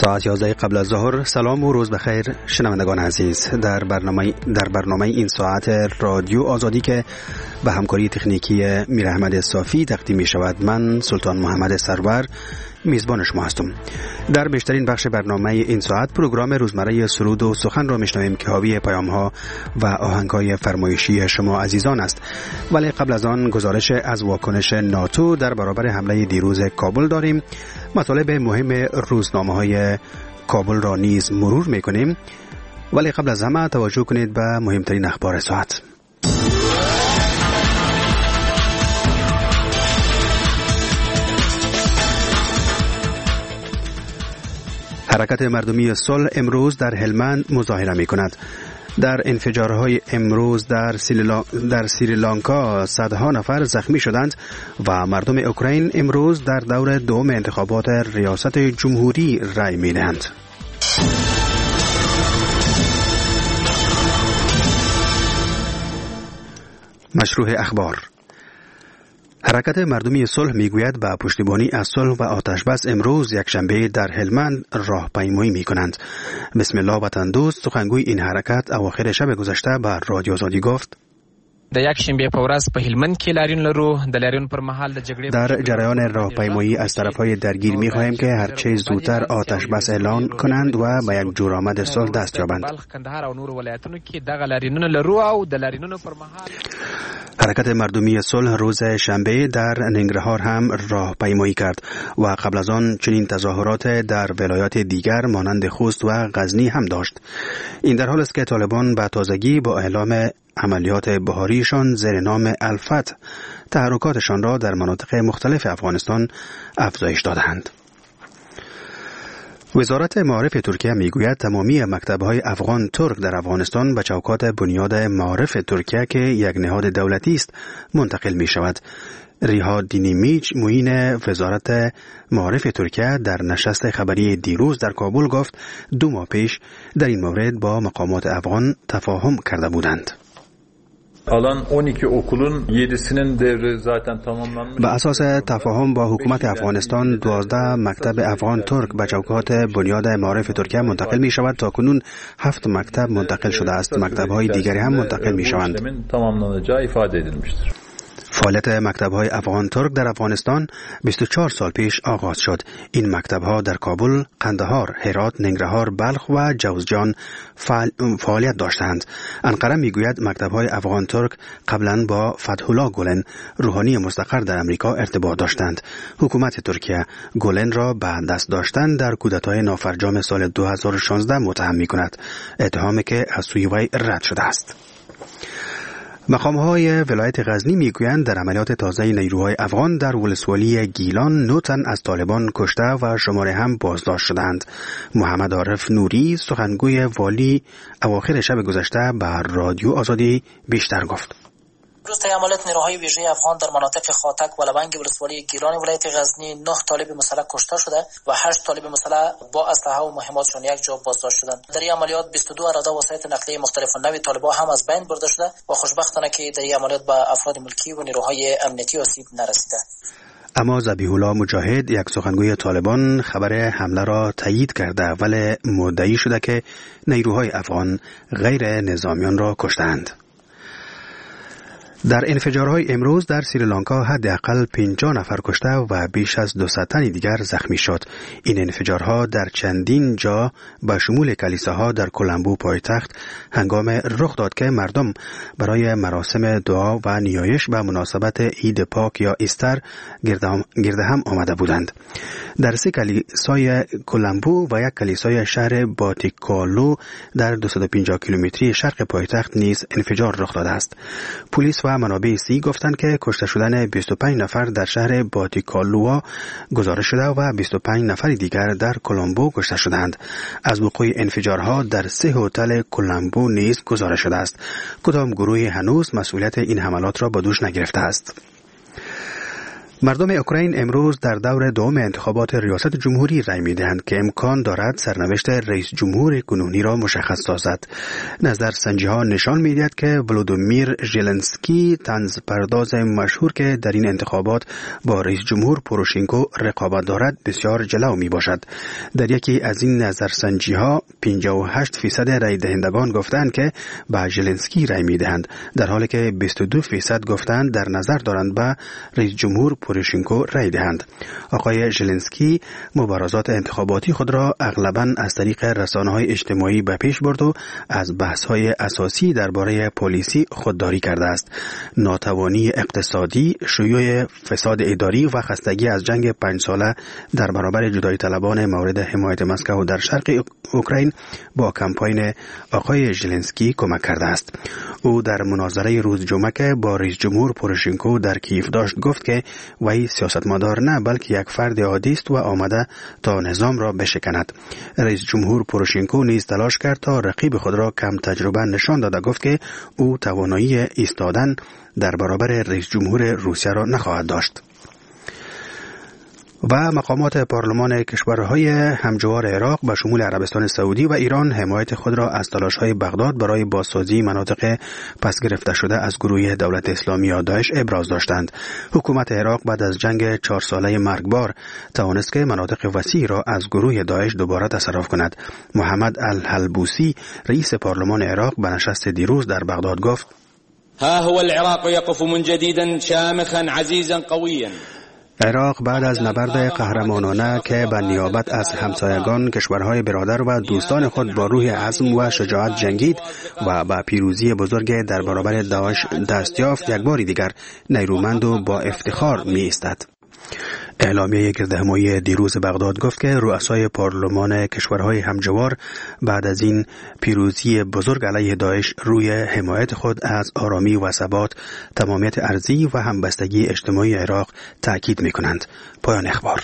ساعت 11 قبل از ظهر. سلام و روز بخیر شنوندگان عزیز. در برنامه این ساعت رادیو آزادی که به همکاری تکنیکی میر احمد صافی تقدیم می شود، من سلطان محمد سرور میزبان شما هستم. در بیشترین بخش برنامه این ساعت پروگرام روزمره سرود و سخن را میشنویم که حاوی پیام‌ها و آهنگ‌های فرمایشی شما عزیزان است. ولی قبل از آن گزارش از واکنش ناتو در برابر حمله دیروز کابل داریم. مطالب مهم روزنامه‌های کابل را نیز مرور می‌کنیم. ولی قبل از همه توجه کنید به مهمترین اخبار ساعت. حرکت مردمی صلح امروز در هلمند مظاهره می کند. در انفجارهای امروز در سریلانکا صدها نفر زخمی شدند و مردم اوکراین امروز در دور دوم انتخابات ریاست جمهوری رای می دهند. مشروع اخبار. حرکت مردمی صلح میگوید با پشتیبانی از صلح و آتشبس امروز یکشنبه در هلمند راهپیمایی میکنند. بسم الله وطن دوست سخنگوی این حرکت اواخر شب گذشته به رادیو آزادی گفت: د یکشنبه په ورځ په هلمند کې لاریون لرو. د لاریون پر مهال د جګړې در جریان راهپیمایی از طرفهای درگیر می‌خواهیم که هرچه زودتر آتش بس اعلان کنند و به یک جورآمد صلح دست یابند. کندهار او نور ولایتونو کې دغه لاریونونه لرو او د لاریونونو پر مهال حرکت مردمی صلح روز شنبه در ننگرهار هم راهپیمایی کرد و قبل از آن چنین تظاهرات در ولایات دیگر مانند خوست و غزنی هم داشت. این در حالی است که طالبان به تازگی با اعلام عملیات بهاریشان زیر نام الفتح تحرکاتشان را در مناطق مختلف افغانستان افزایش دادند. وزارت معارف ترکیه میگوید تمامی مکتب‌های افغان ترک در افغانستان به چوکات بنیاد معارف ترکیه که یک نهاد دولتی است منتقل می شود. ریها دینیمیچ معین وزارت معارف ترکیه در نشست خبری دیروز در کابل گفت 2 ماه پیش در این مورد با مقامات افغان تفاهم کرده بودند. Alan 12 okulun 7'sinin devri zaten tamamlanmış. به اساس تفاهم با حکومت افغانستان 12 مکتب افغان ترک به چوکات بنیاد معارف ترکیه منتقل می شود. تا کنون 7 مکتب منتقل شده است. مکتب‌های دیگری هم منتقل می شوند. tamamlanacağı ifade edilmiştir. فعالیت مکتب‌های افغان ترک در افغانستان 24 سال پیش آغاز شد. این مکتب‌ها در کابل، قندهار، هرات، ننگرهار، بلخ و جوزجان فعالیت داشتند. انقره میگوید مکتب‌های افغان ترک قبلا با فتح الله گولن، روحانی مستقر در امریکا ارتباط داشتند. حکومت ترکیه گولن را به دست داشتن در کودتای نافرجام سال 2016 متهم می‌کند. اتهامی که از سوی وی رد شده است. مقام‌های ولایت غزنی میگویند در عملیات تازه نیروهای افغان در ولسوالی گیلان 9 تن از طالبان کشته و شماره هم بازداشت شدند. محمد عارف نوری سخنگوی والی اواخر شب گذشته به رادیو آزادی بیشتر گفت: روز عملیات نیروهای ویژه افغان در مناطق خاتک و لونگ ولسوالی گیلان ولایت غزنی 9 طالب مسلح کشته شده و 8 طالب مسلح با اسلحه و مهماتشان یک جا بازداشت شدند. در این عملیات 22 اراده وسایط نقلیه مختلف نوع طالبان هم از بین برده شده و خوشبختانه که در این عملیات به افراد ملکی و نیروهای امنیتی آسیب نرسیده. اما ذبیح الله مجاهد یک سخنگوی طالبان خبر حمله را تایید کرده ولی مدعی شده که نیروهای افغان غیر نظامیان را کشتند. در انفجارهای امروز در سریلانکا حداقل 50 نفر کشته و بیش از 200 تن دیگر زخمی شد. این انفجارها در چندین جا به شمول کلیساها در کولمبو پایتخت هنگام رخ داد که مردم برای مراسم دعا و نیایش به مناسبت عید پاک یا ایستر گرد هم آمده بودند. در 3 کلیسای کولمبو و یک کلیسای شهر باتیکالو در 250 کیلومتری شرق پایتخت نیز انفجار رخ داده است. پلیس و منابع سی گفتند که کشته شدن 25 نفر در شهر باتیکالوا گزارش شده و 25 نفر دیگر در کولمبو کشته شدند. از وقوع انفجارها در 3 هتل کولمبو نیز گزارش شده است. کدام گروه هنوز مسئولیت این حملات را به دوش نگرفته است. مردم اوکراین امروز در دور دوم انتخابات ریاست جمهوری رای می‌دهند که امکان دارد سرنوشت رئیس جمهور کنونی را مشخص سازد. نظرسنجی‌ها نشان می‌دهد که ولودیمیر ژلنسکی طنز پرداز مشهور که در این انتخابات با رئیس جمهور پوروشنکو رقابت دارد بسیار جلو میباشد. در یکی از این نظرسنجی‌ها 58% رای دهندگان گفتند که به ژلنسکی رای می‌دهند، در حالی که 22% گفتند در نظر دارند به رئیس جمهور پوروشنکو رای دهند. آقای ژلنسکی مبارزات انتخاباتی خود را اغلباً از طریق رسانه‌های اجتماعی به پیش برد و از بحث‌های اساسی درباره پلیسی خودداری کرده است. ناتوانی اقتصادی، شیوع فساد اداری و خستگی از جنگ 5 ساله در برابر جدایی طلبان مورد حمایت مسکو در شرق اوکراین با کمپاین آقای ژلنسکی کمک کرده است. او در مناظره روز جمعه که با رئیس جمهور پوروشنکو در کیف داشت گفت که وی سیاستمدار نه بلکه یک فرد عادی است و آمده تا نظام را بشکند. رئیس جمهور پوروشنکو نیز تلاش کرد تا رقیب خود را کم تجربه نشان داده، گفت که او توانایی ایستادن در برابر رئیس جمهور روسیه را نخواهد داشت. و مقامات پارلمان کشورهای همجوار عراق به شمول عربستان سعودی و ایران حمایت خود را از تلاش‌های بغداد برای بازسازی مناطق پس گرفته شده از گروه دولت اسلامی یا داعش ابراز داشتند. حکومت عراق بعد از جنگ 4 ساله مرگبار توانست که مناطق وسیع را از گروه داعش دوباره تصرف کند. محمد الحلبوسی رئیس پارلمان عراق به نشست دیروز در بغداد گفت: ها هو العراق يقف من جديد شامخا عزيزا قويا. عراق بعد از نبرد قهرمانانه که به نیابت از همسایگان، کشورهای برادر و دوستان خود با روح عزم و شجاعت جنگید و با پیروزی بزرگ در برابر داعش دست یافت، یک بار دیگر نیرومند و با افتخار می ایستد. اعلامیه گردهمایی دیروز بغداد گفت که رؤسای پارلمان کشورهای همجوار بعد از این پیروزی بزرگ علیه داعش روی حمایت خود از آرامی و ثبات، تمامیت ارضی و همبستگی اجتماعی عراق تأکید می‌کنند. پایان اخبار.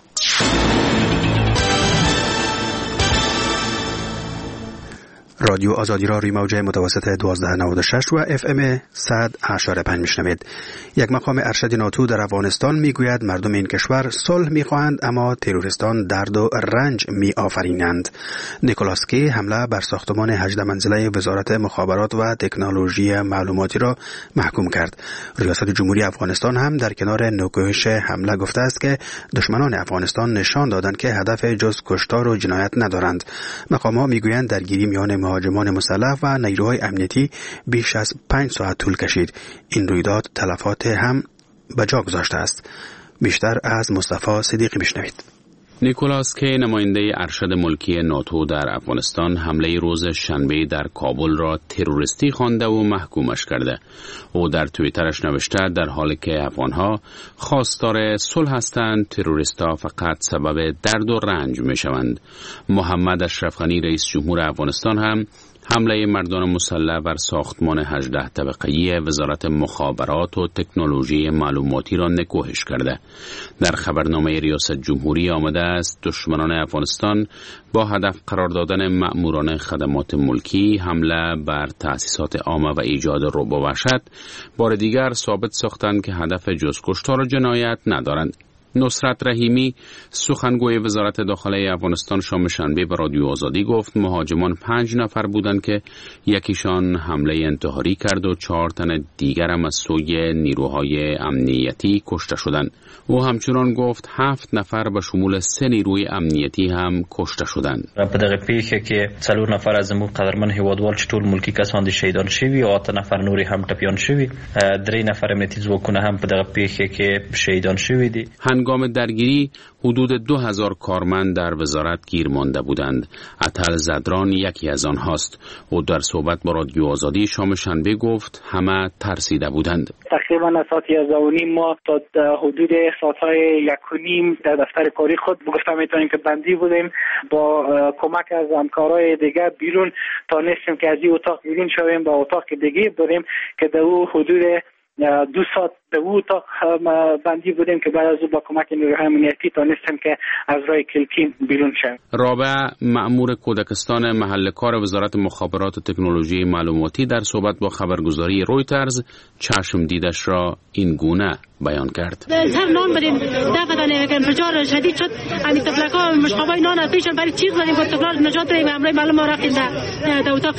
رادیو آزادی را روی موج متوسط 1296 و FM 100.5 میشنوید. یک مقام ارشد ناتو در افغانستان میگوید مردم این کشور صلح میخواهند اما تروریستان درد و رنج میآفرینند. نیکولاس کی حمله بر ساختمان 18 منزله وزارت مخابرات و تکنولوژی معلوماتی را محکوم کرد. ریاست جمهوری افغانستان هم در کنار نکوهش حمله گفته است که دشمنان افغانستان نشان دادند که هدف جز کشتار و جنایت ندارند. مقام‌ها میگویند درگیری میان مهاجمان مسلح و نیروهای امنیتی بیش از 5 ساعت طول کشید. این رویداد تلفات هم به جا گذاشته است. بیشتر از مصطفی صدیقی میشنوید. نیکولاس کی نماینده ارشد ملکی ناتو در افغانستان حمله روز شنبه در کابل را تروریستی خوانده و محکومش کرده. او در توییترش نوشته در حالی که افغانها خواستار صلح هستند، تروریستها فقط سبب درد و رنج میشوند. محمد اشرف غنی رئیس جمهور افغانستان هم حمله مردان مسلح بر ساختمان 18 طبقه‌ای وزارت مخابرات و تکنولوژی معلوماتی را نکوهش کرده. در خبرنامه ریاست جمهوری آمده است دشمنان افغانستان با هدف قرار دادن مأموران خدمات ملکی حمله بر تأسیسات عامه و ایجاد رعب و وحشت بار دیگر ثابت ساختند که هدف جز کشتار و جنایت ندارند. نصرت رحیمی سخنگوی وزارت داخله افغانستان شام شنبه به رادیو آزادی گفت مهاجمان 5 نفر بودند که یکیشان حمله انتحاری کرد و 4 تن دیگر هم از سوی نیروهای امنیتی کشته شدند. او همچنان گفت 7 نفر به شمول 3 نیروی امنیتی هم کشته شدند. په دغه پیښه کې 4 نفر از زموږ قدرمن هیوادوال چې ټول ملکی کسان دي شهیدان شوي او 8 نفر نوري هم ټپیان شوي. 3 نفر امنیتي ځواکونه هم په دغه پیښه کې شهیدان شوي دي. هنگام درگیری حدود 2000 کارمند در وزارت گیر مانده بودند. اتل زدران یکی از آنهاست. او در صحبت با رادیو آزادی شام شنبه گفت همه ترسیده بودند. تقریبا از ساعت 11:30 ما تا حدود ساعت‌های 1:30 در دفتر کاری خود گفتم میتونیم که بندی بودیم. با کمک از همکارای دیگر بیرون تا نستیم که از این اتاق بیرون شویم با اتاق دیگه بریم که در او حدود 2 ساعت او اتاق بندی بودیم که بعد از او با کمک نیروهای امنیتی تونستیم که از راه کلکی بیرون شویم. رابع مأمور کودکستان محل کار وزارت مخابرات و تکنولوژی معلوماتی در صحبت با خبرگزاری رویترز چشم دیدش را این گونه بیان کرد. هر نان بدیم دفعه انفجار شدید شد. همین طفلک‌ها مشقابای نان از پیشن برای چیز بدیم که طفل‌ها نجات بدیم. امروز معلومه ما رفتیم در اتاق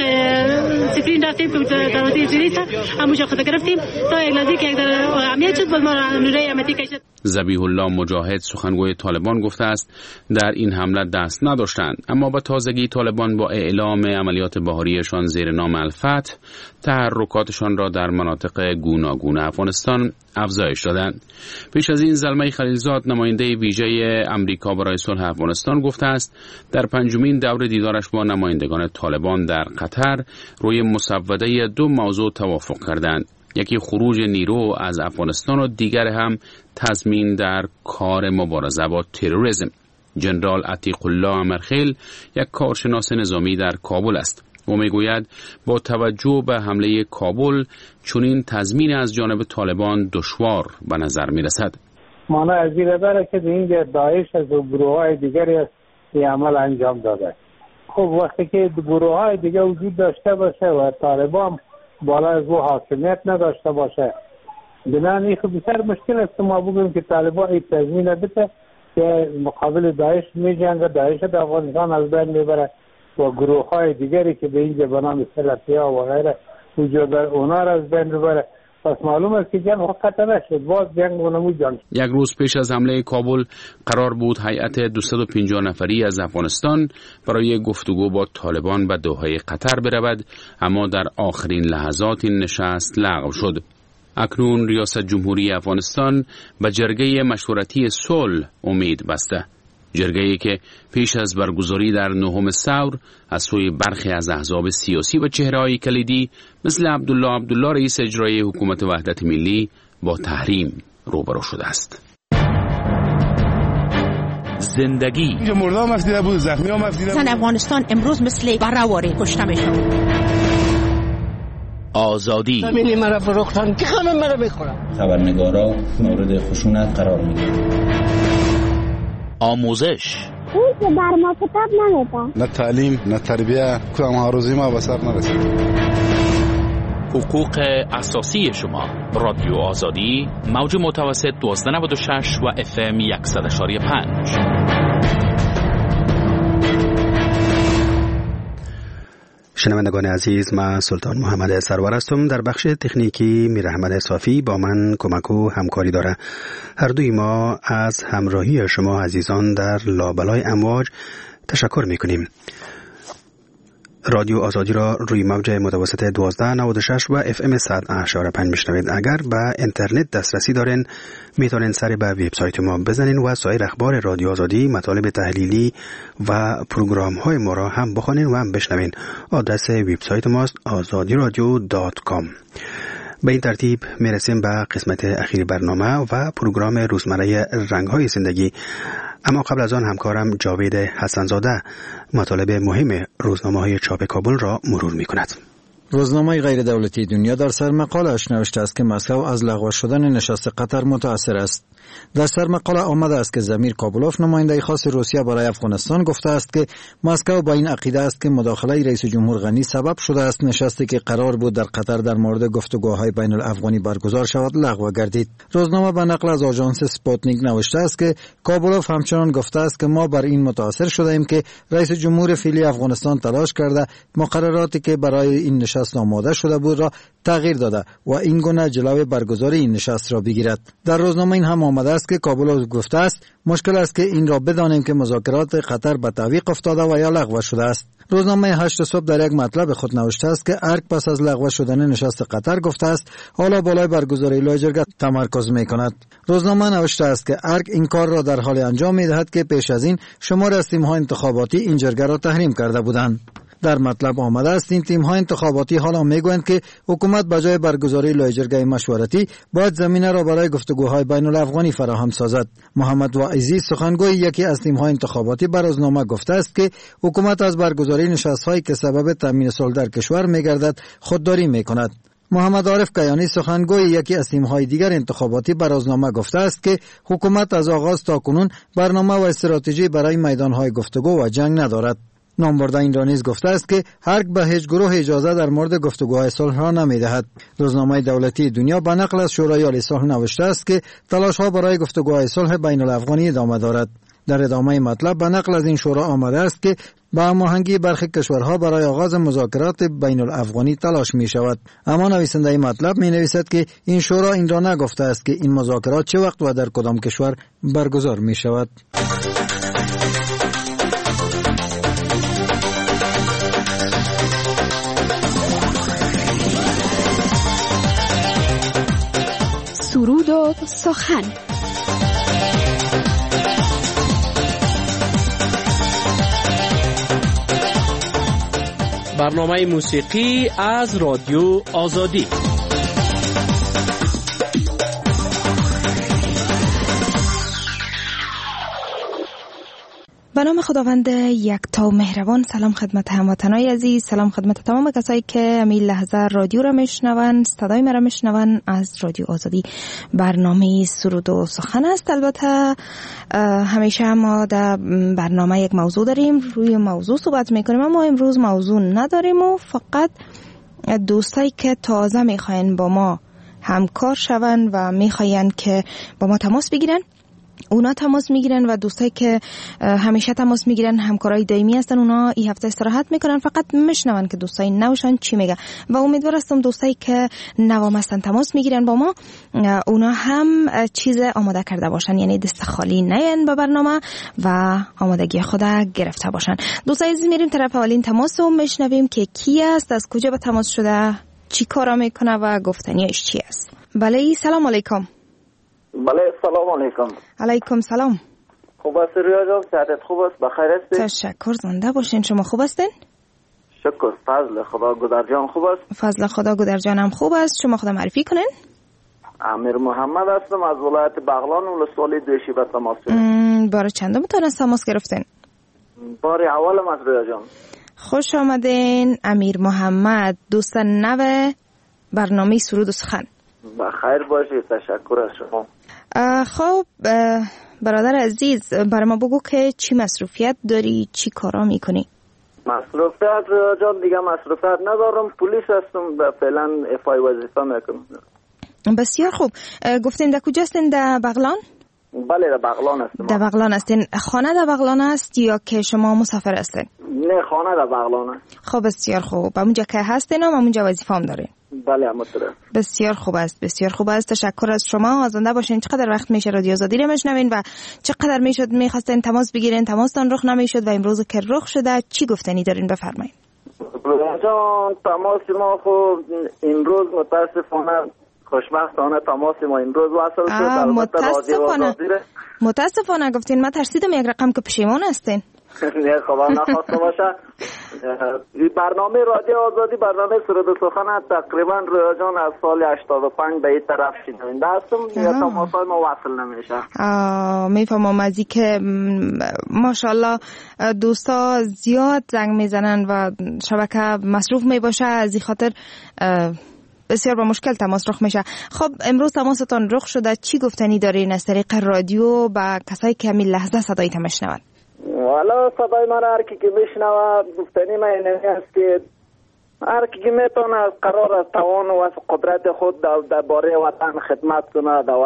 سفرین رفتیم که دروازه زیریت همونجا خود گرفتیم تا یک لحظه که یک در عملیات شد ما نیروی امنیتی کشید. ذبیح الله مجاهد سخنگوی طالبان گفته است در این حمله دست نداشتند، اما با تازگی طالبان با اعلام عملیات بهاریشان زیر نام الفتح تحرکاتشان را در مناطق گوناگون افغانستان افزایش دادند. پیش از این زلمه خلیلزاد نماینده ویژه امریکا برای صلح افغانستان گفته است در پنجمین دور دیدارش با نمایندگان طالبان در قطر روی مسوده 2 موضوع توافق کردند. یکی خروج نیرو از افغانستان و دیگر هم تضمین در کار مبارزه با تروریسم. جنرال عتیق الله امرخیل یک کارشناس نظامی در کابل است. او میگوید با توجه به حمله کابل چنین تضمین از جانب طالبان دشوار به نظر می رسد. مانا از این داره که اینجا داعش از گروه های دیگری است این عمل انجام داده. خب وقتی که گروه های دیگه وجود داشته باشه و طالبان بالا از او حاکمیت نداشته باشه، بنابراین این خب بسیار مشکل است ما بگویم که طالبان این تضمین بده که مقابل داعش می جنگه، داعش در افغانستان از بین میبره و گروه های دیگری که به اینجا به نام سلفی‌ها و غیره وجود داره اونا را از بین ببره. پس معلوم است که جنگ وقت نشد، باز جنگ اونمو جنگ. یک روز پیش از حمله کابل قرار بود هیئت 250 نفری از افغانستان برای گفتگو با طالبان به دوحه قطر برود، اما در آخرین لحظات این نشست لغو شد. اکنون ریاست جمهوری افغانستان به جرگه مشورتی صلح امید بسته. جرگه‌ای که پیش از برگزاری در 9 ثور از سوی برخی از احزاب سیاسی و چهره‌های کلیدی مثل عبدالله رئیس اجرایی حکومت وحدت ملی با تحریم روبرو شده است. زندگی مردم مفدیده بود، زخمی ها مفدیده بود. زن افغانستان امروز مثل برهواری کشته میشد. آزادی زمینی مرا فروختن که همه مرا میخورن. خبرنگارا مورد خشونت قرار میگیرن. آموزش اون که بر ما کتاب نمیده، نه تعلیم نه تربیه، کدام هاروزی ما به سر نرسید. حقوق اساسی شما. رادیو آزادی موج متوسط 1296 و FM 100.5. شنوندگان عزیز، من سلطان محمد سرور هستم. در بخش تکنیکی میر احمد صافی با من کمک و همکاری داره. هر دوی ما از همراهی شما عزیزان در لابلای امواج تشکر میکنیم. رادیو آزادی را روی موج متوسط 1296 و FM 100.5 میشنوید. اگر به اینترنت دسترسی دارین میتونین سر به وبسایت ما بزنین و سایر اخبار رادیو آزادی، مطالب تحلیلی و پروگرام های ما را هم بخوانین و هم بشنوین. آدرس وبسایت ماست azadiradio.com. به این ترتیب میرسیم به قسمت اخیر برنامه و پروگرام روزمره رنگ‌های زندگی. اما قبل از آن همکارم جاوید حسنزاده مطالب مهم روزنامه‌های چاپ کابل را مرور می‌کند. روزنامه غیر دولتی دنیا در سرمقاله‌اش نوشته است که مسکو از لغو شدن نشست قطر متأثر است. در سرمقاله آمده است که زمیر کابلوف نماینده خاص روسیه برای افغانستان گفته است که مسکو با این عقیده است که مداخله رئیس جمهور غنی سبب شده است نشستی که قرار بود در قطر در مورد گفتگوهای بین الافغانی برگزار شود لغو گردید. روزنامه به نقل از آژانس سپوتنیک نوشته است که کابلوف همچنان گفته است که ما بر این متأثر شده ایم که رئیس جمهور فعلی افغانستان تلاش کرده مقرراتی که برای این نشست آماده شده بود را تغییر داده و این گونه جلوی برگزاری این نشست را بگیرد. در روزنامه این هم آمده است که کابلوف گفته است مشکل است که این را بدانیم که مذاکرات قطر به تعویق افتاده و یا لغو شده است. روزنامه 8 صبح در یک مطلب خود نوشته است که ارگ پس از لغو شدن نشست قطر گفته است حالا بالای برگزاری لایجرگه تمرکز می‌کند. روزنامه نوشته است که ارگ این کار را در حال انجام می‌دهد که پیش از این شمار از تیم‌های انتخاباتی این جرگه را تحریم کرده بودند. در مطلب آمده است این تیم‌های انتخاباتی حالا میگویند که حکومت بجای برگزاری لایجرگه مشورتی باید زمینه را برای گفتگوهای بین الافغانی فراهم سازد. محمد واعظی سخنگوی یکی از تیم‌های انتخاباتی بر روزنامه گفته است که حکومت از برگزاری نشست‌هایی که سبب تامین صلح در کشور می‌گردد خودداری می‌کند. محمد عارف کیانی سخنگوی یکی از تیم‌های دیگر انتخاباتی به روزنامه گفته است که حکومت از آغاز تا کنون برنامه و استراتژی برای میدان‌های گفتگو و جنگ ندارد. نامبرده این را نیز گفته است که هرگ به هیچ گروه اجازه در مورد گفتگوهای صلح را نمی‌دهد. روزنامه دولتی دنیا به نقل از شورای عالی صلح نوشته است که تلاش‌ها برای گفتگوهای صلح بین الافغانی ادامه دارد. در ادامه مطلب به نقل از این شورا آمده است که با هماهنگی برخی کشورها برای آغاز مذاکرات بین الافغانی تلاش می شود. اما نویسنده مطلب می نویسد که این شورا این را نگفته است که این مذاکرات چه وقت و در کدام کشور برگزار می شود. سرود و سخن. برنامه موسیقی از رادیو آزادی. به نام خداوند یکتا و مهربان. سلام خدمت هموطنان عزیز، سلام خدمت تمام کسایی که همین لحظه رادیو را میشنون، صدای مرا میشنون از رادیو آزادی. برنامه سرود و سخن است. البته همیشه ما در برنامه یک موضوع داریم، روی موضوع صحبت میکنیم، اما امروز موضوع نداریم و فقط دوستایی که تازه میخواین با ما همکار شون و میخواین که با ما تماس بگیرن، اونا تماس میگیرن، و دوستایی که همیشه تماس میگیرن، همکارای دائمی هستن، اونا این هفته استراحت میکنن، فقط میشنون که دوستای نوشن چی میگه. و امیدوار هستم دوستایی که نوام هستن تماس میگیرن با ما، اونا هم چیز آماده کرده باشن، یعنی دست خالی نیان به برنامه و آمادگی خود گرفته باشن. دوستای عزیز، میریم طرف اولین تماس رو میشنویم که کی است، از کجا به تماس شده، چی کارا میکنه و گفتنیش چی است. بله، سلام علیکم. بله، سلام علیکم. علیکم سلام. خوب است ریا جان؟ صحت خوب است؟ بخیر هستید؟ تشکر، زنده باشین. شما خوب هستین؟ شکر، فضل خدا. گودرجان خوب است؟ فضل خدا، گودرجان هم خوب است. شما خدا معرفی کنین. امیر محمد هستم از ولایت بغلان، ولسوالی دوشیبه تماس شدم. بار چندم تونست تماس گرفتین؟ بار اولم از ریا جان. خوش آمدین امیر محمد، دوست نو برنامه سرود و سخن. بخیر باشید، تشکر از شما. خب برادر عزیز، برای ما بگو که چی مصروفیت داری، چی کارا میکنی؟ مصروفیت جان دیگه مصروفیت ندارم، پلیس هستم، فعلا افای وظیفه میکنم. بسیار خوب. گفتین در کجا هستین؟ در بغلان؟ بله، در بغلان هستم. در بغلان هستین. خانه در بغلان است یا که شما مسافر هستین؟ نه، خانه در بغلان است. خب بسیار خوب. اونجا که هستین و اونجا وظیفه هم دارین؟ بله، همونطوره. بسیار خوب است، بسیار خوب است. تشکر از شما. زنده باشین. چقدر وقت میشه رادیو آزادی رو میشنوین و چقدر میشد میخواستین تماس بگیرین، تماستان رخ نمیشد و امروز که رخ شده، چی گفتنی دارین؟ بفرمایید. جان، تماس ما خب امروز متاسفانه، خوشبختانه تماس ما امروز وصل شد. متاسفانه گفتین. ما ترسیدم یک رقم که پشیمون هستین. نه خدا نخواسته باشه. برنامه رادیو آزادی، برنامه سرود و سخن تقریبا رویا جان از سال 85 به این طرف شنونده هستم، یا تماسای ما وصل نمیشه. میفهمم از این که ماشاءالله دوستا زیاد زنگ میزنن و شبکه مصروف میباشه، از این خاطر بسیار با مشکل تماس رخ میشه. خب امروز تماستان رخ شده، چی گفتنی دارین از طریق رادیو با کسایی که همین لحظه صدایت میشنون؟ والا صدای من هر کی که میشنوه، گفتنی من اینه است که هر کی که میتونه از قرار از توان و از قدرت خود در باره وطن خدمت کنه، در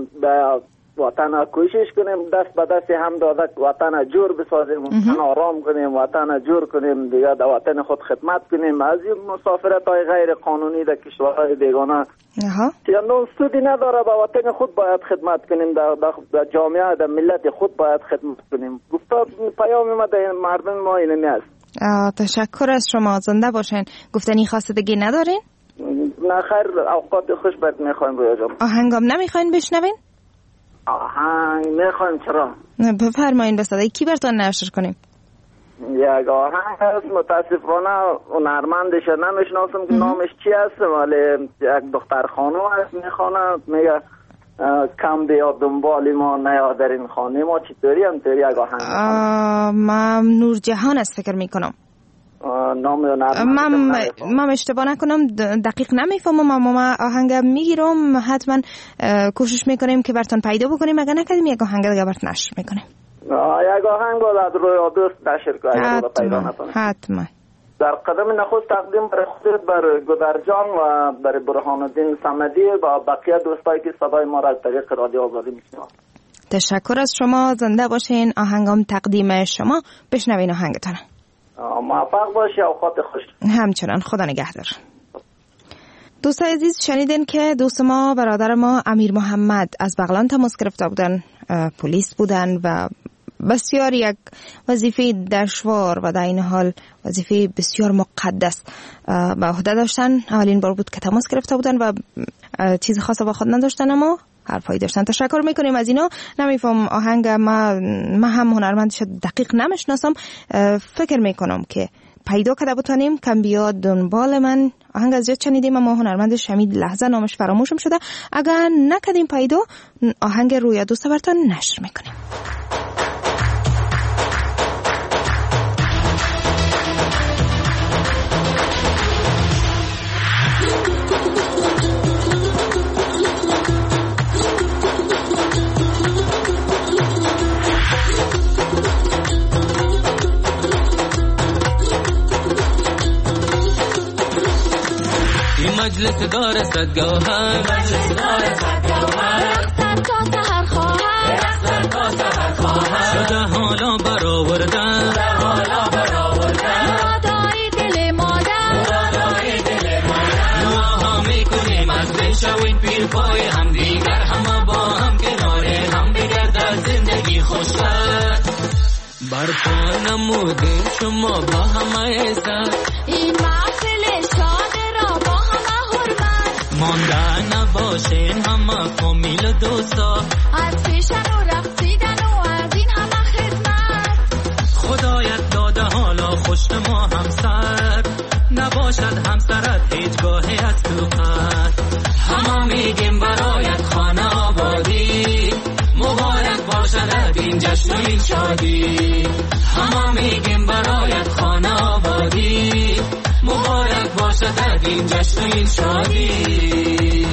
وطن کوشش کنیم، دست به دست هم داده وطن جور بسازیم، وطن آرام کنیم، وطن جور کنیم، دیگه در وطن خود خدمت کنیم. از این مسافرت های غیر قانونی در کشورهای بیگانه چندان سودی نداره. به وطن خود باید خدمت کنیم، در جامعه، در ملت خود باید خدمت کنیم. گفتار پیام ما در مردم ما اینمی است. تشکر از شما. زنده باشین. گفتنی خواستگی ندارین؟ نه خیر، اوقات خوش برد میخوایم رویا جان. آهنگام نمیخواین بشنوین؟ آهنگ میخوایم. چرا؟ بفرمایین، به صدای کی براتون نشر کنیم؟ یک آهنگ هست، متاسفانه هنرمندش نمیشناسم که نامش چی هست، ولی یک دختر خانم هست میخونه، میگه کم بیا دنبالی ما نیا در این خانه ما. چطوری هم توری یک آهنگ ما نور جهان است فکر میکنم. من اشتباه نکنم دقیق نمیفهمم، اما ما آهنگ میگیرم حتما کوشش میکنیم که براتون پیدا بکنیم، اگر نکردیم یک آهنگ دیگه برات نشر میکنیم. یک آهنگ بود از روی دوست نشر کنیم پیدا نکنیم. حتما. در قدم نخست تقدیم برای خودت، برای گودرجان و برای برهان الدین صمدی و بقیه دوستایی که صدای ما را از طریق رادیو آزادی میشنوند. تشکر از شما، زنده باشین. آهنگم تقدیم شما، بشنوین آهنگتون. موفق باشی، اوقات خوش. همچنان، خدا نگهدار. دوستای عزیز، شنیدین که دوست ما، برادر ما امیر محمد از بغلان تماس گرفته بودن، پلیس بودن و بسیار یک وظیفه دشوار و در این حال وظیفه بسیار مقدس به عهده داشتن. اولین بار بود که تماس گرفته بودن و چیز خاصی با خود نداشتن، اما حرفایی داشتن. تشکر میکنیم از اینا. نمیفهم آهنگ ما هم هنرمندش دقیق نمیشناسم، فکر میکنم که پیدا کرده بتونیم کم بیاد دنبال من. آهنگ از جد شنیدیم اما هنرمندش حمید لحظه نامش فراموشم شده. اگر نکردیم پیدا، آهنگ روی دوست براتون نشر میکنیم. مجلس دار صدگاهر رقصن تا سحر خواهر شده حالا برآوردن مرادای دل مادر دعاها میکنیم از دل شوین پیر پای هم دیگر، همه با هم کناره هم بگردد زندگی خوشتر. برپا نمودیم شما با همه عزت، این محفل شاد را با همه حرمت مانده نباشین همه فامیل و دوستا، از پیشن و رقصیدن و از این همه خدمت. خدایت داده حالا خوش ما همسر، نباشد همسرت هیچگاهی از توقت. همه میگیم برایت خانه آبادی، مبارک باشد این جشن و این شادی. همه میگیم برایت خانه آبادی، مبارک باشد این جشن و این شادی.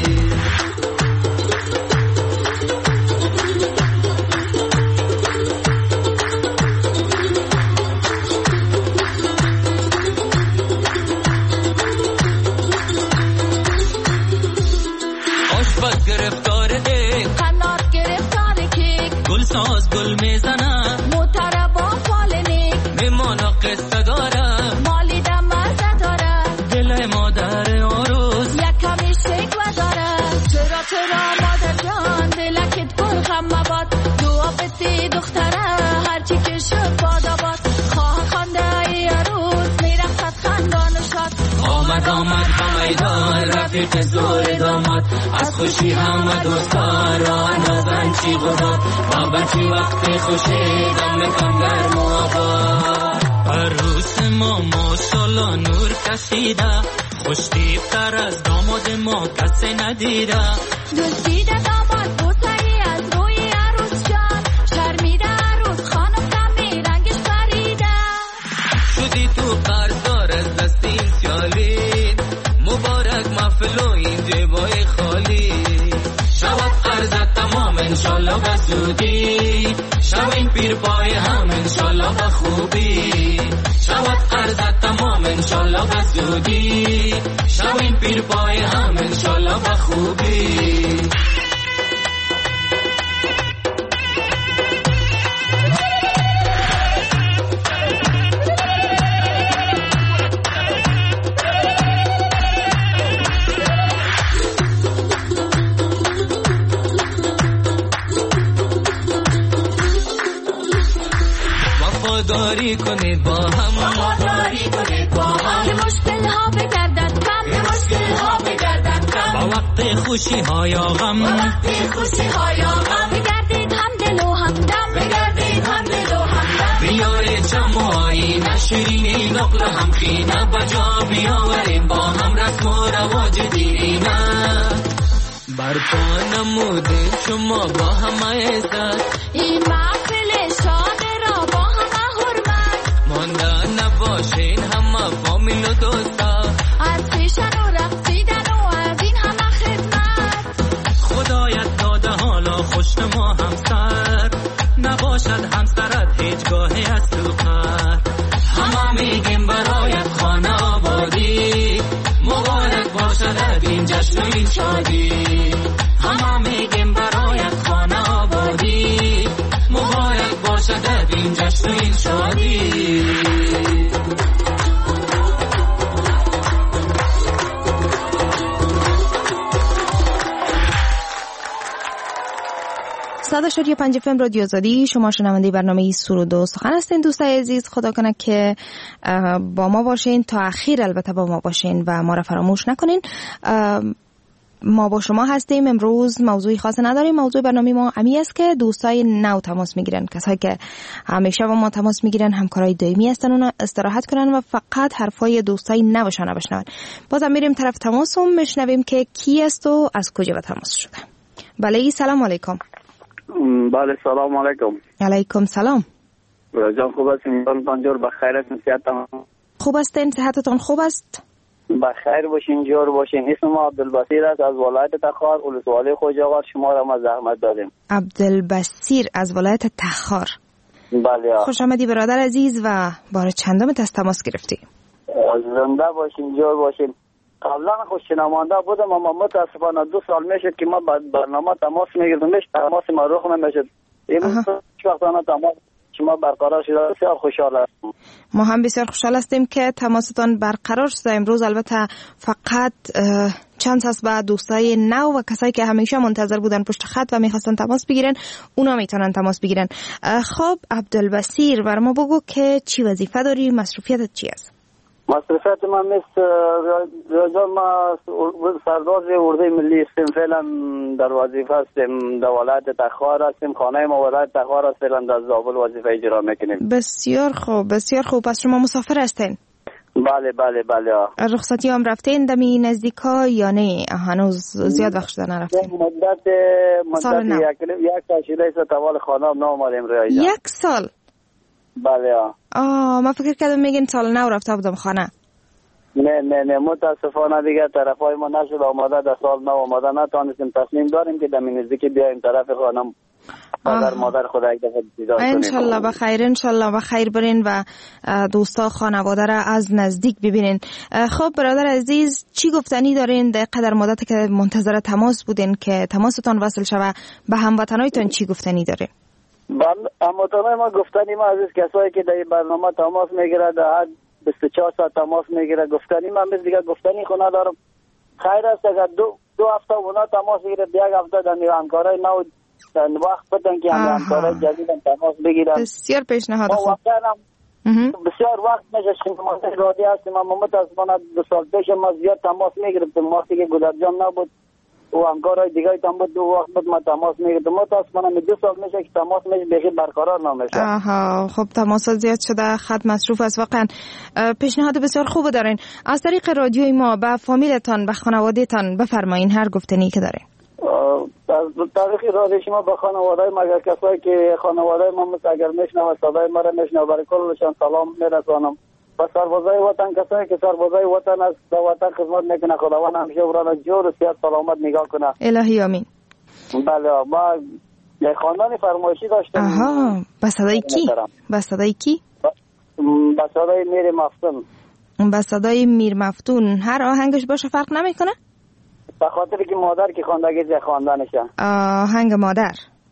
آشپز گرفتار دیگ، قنات گرفتار کیک، گل ساز گل میزنه مطربا فال نیک، میمانا قصه داره مالی دم مزه داره، دل مادر آروز یک کمی شکوه داره. چرا مادر جان دلکت پر غم مباد، دعا بسی دختره هرچی که شد باد آباد. خواه خانده ای عروس میرخصد خندان و شاد، آمد همیدان رفیق زور داماد، از خوشی همه دوستا را نازن چی گذار، بابا چی وقت خوشی دم کم گرم و آباد. عروس ما ماشالله نور کشیده، خوشتیب تر از داماد ما کسی ندیده. دوستیده داماد بوسایی از روی عروس جان، شرمیده عروس خانم کمی رنگش پریده. شدی تو قرضدار از دست این سیالی، مبارک محفل و این جیبای خالی. شود قرضت تمام انشالله به زودی، شوین پیر پای هم انشالله به خوبی. شود قرضت تمام انشالله به زودی، شوین پیر پای هم انشالله به خوبی. وفاداری کنید با هم، که مشکل ها بگردد کم، با وقت خوشی ها یا غم، بگردید هم دل و همدم، بیاری چم و آیین شیرینی نقل هم خینه، بجا بیاوریم با هم رسم و رواج دیرینه. برپا نمودیم شما با همه عزت، این محفل شاد را با همه حرمت مانده نبا باشین همه فامیل و دوستا، از پیشن و رقصیدن و از این همه خدمت. خدایت داده حالا خوش ما همسر، نباشد همسرت هیچگاهی از تو قهر. همه میگیم برایت خانه آبادی، مبارک باشد این جشن و این شادی. همه میگیم برایت خانه آبادی، مبارک باشد این جشن و این شادی. صدا 5 FM رادیو آزادی، شما شنونده برنامه سرود و سخن هستین. دوستای عزیز، خدا کنه که با ما باشین تا اخیر، البته با ما باشین و ما را فراموش نکنین. ما با شما هستیم. امروز موضوعی خاص نداریم. موضوع برنامه ما امی است که دوستای نو تماس میگیرن، کسایی که همیشه با ما تماس میگیرن، همکارای دائمی هستن، اونا استراحت کنن و فقط حرفای دوستای نوشان بشنون. بازم میریم طرف تماس و میشنویم که کی است و از کجا به تماس شده. بله، سلام علیکم. بله، سلام علیکم. علیکم سلام. جان خوب هستین؟ جور بخیر هستین؟ صحتتان خوب هستین؟ صحتتان خوب است؟ بخیر باشین، جور باشین. اسم ما عبدالبصیر است از ولایت تخار، ولسوالی خوجاور. شما را ما زحمت دادیم. عبدالبصیر از ولایت تخار. بله. خوش آمدی برادر عزیز و بار چندمت از تماس گرفتی؟ زنده باشین، جور باشین. قبلا خوشنمانده بودم اما متاسفانه 2 سال میشد که ما برنامه تماس میگیردم، تماس ما رخ نمیشد. امروز وقتانه تماس شما برقرار شده، بسیار خوشحال هستم. ما هم بسیار خوشحال هستیم که تماستان برقرار شده. امروز البته فقط چانس هست به دوستای نو و کسایی که همیشه منتظر بودن پشت خط و میخواستن تماس بگیرن، اونا میتونن تماس بگیرن. خب عبدالبصیر، بر ما بگو که چی وظیفه داری، مصروفیتت چی است؟ مصروفیت من مثل رجال ما سردار ارده ملی هستیم، فعلا در وظیفه هستیم، در ولایت تخار هستیم، خانه ما ولایت تخار است، فعلا در زابل وظیفه اجرا میکنیم. بسیار خوب، بسیار خوب. پس شما مسافر هستین؟ بله بله بله. رخصتی هم رفتین دمی نزدیکا یا نه؟ هنوز زیاد وقت شده نرفتین؟ مدت یک سال شده است توال خانه هم نامدیم رایجا. 1 سال؟ بله. من فکر کردم میگین سال نو رفته بودم خانه. نه متاسفانه دیگه طرفای ما نشد آماده، در سال نو آماده نتانستیم. تصمیم داریم که دمی نزدیکی بیایم طرف خانم مادر خدا یک دفعه دیدار کنیم. انشالله بخیر، انشالله بخیر برین و دوستا خانواده را از نزدیک ببینین. خب برادر عزیز، چی گفتنی دارین در قدر مدت که منتظر تماس بودین که تماستان وصل شوه؟ به هموطنایتان چی گفتنی دارین؟ هموطنای ما گفتنی ما عزیز، کسایی که در برنامه تماس میگیره در 24 ساعت تماس میگیره، گفتنی من مثل دیگه گفتنی خونه دارم. خیر است اگر دو هفته اونا تماس بگیره، یک هفته در همکارای نو وقت بدن که همکارای جدید تماس بگیرن. بسیار پیشنهاد خوب. بسیار وقت میشه که ما رادی هستیم، اما متاسفانه 2 سال پیش ما زیاد تماس میگرفتیم. وقتی که گلرجان نبود و همکارای دیگه هم بود، 2 وقت بود ما تماس میگرفتیم. متاسفانه 2 سال میشه که تماس میشه بخیر برقرار نمیشه. خب تماسات زیاد شده، خط مصروف است. واقعا پیشنهاد بسیار خوب دارین. از طریق رادیوی ما به فامیلتان، به خانوادهتان بفرمایین هر گفتنی که دارین. از طریق رادیو شما به خانواده مگر کسایی که خانواده ما اگر میشنوه صدای ما را میشنوه، برای کلشان سلام میرسانم. و سربازای وطن، کسایی که سربازای وطن از وطن خدمت میکنه، خداوند همیشه اونا جور و صحت سلامت نگاه کنه. الهی آمین. بله. ما یک خواندن فرمایشی داشتیم. به صدای کی؟ به صدای کی؟ به صدای میر مفتون. به صدای میر مفتون. هر آهنگش باشه فرق نمیکنه؟ به خاطر که مادر که خواندگی زی خواندنشه. آهنگ مادر.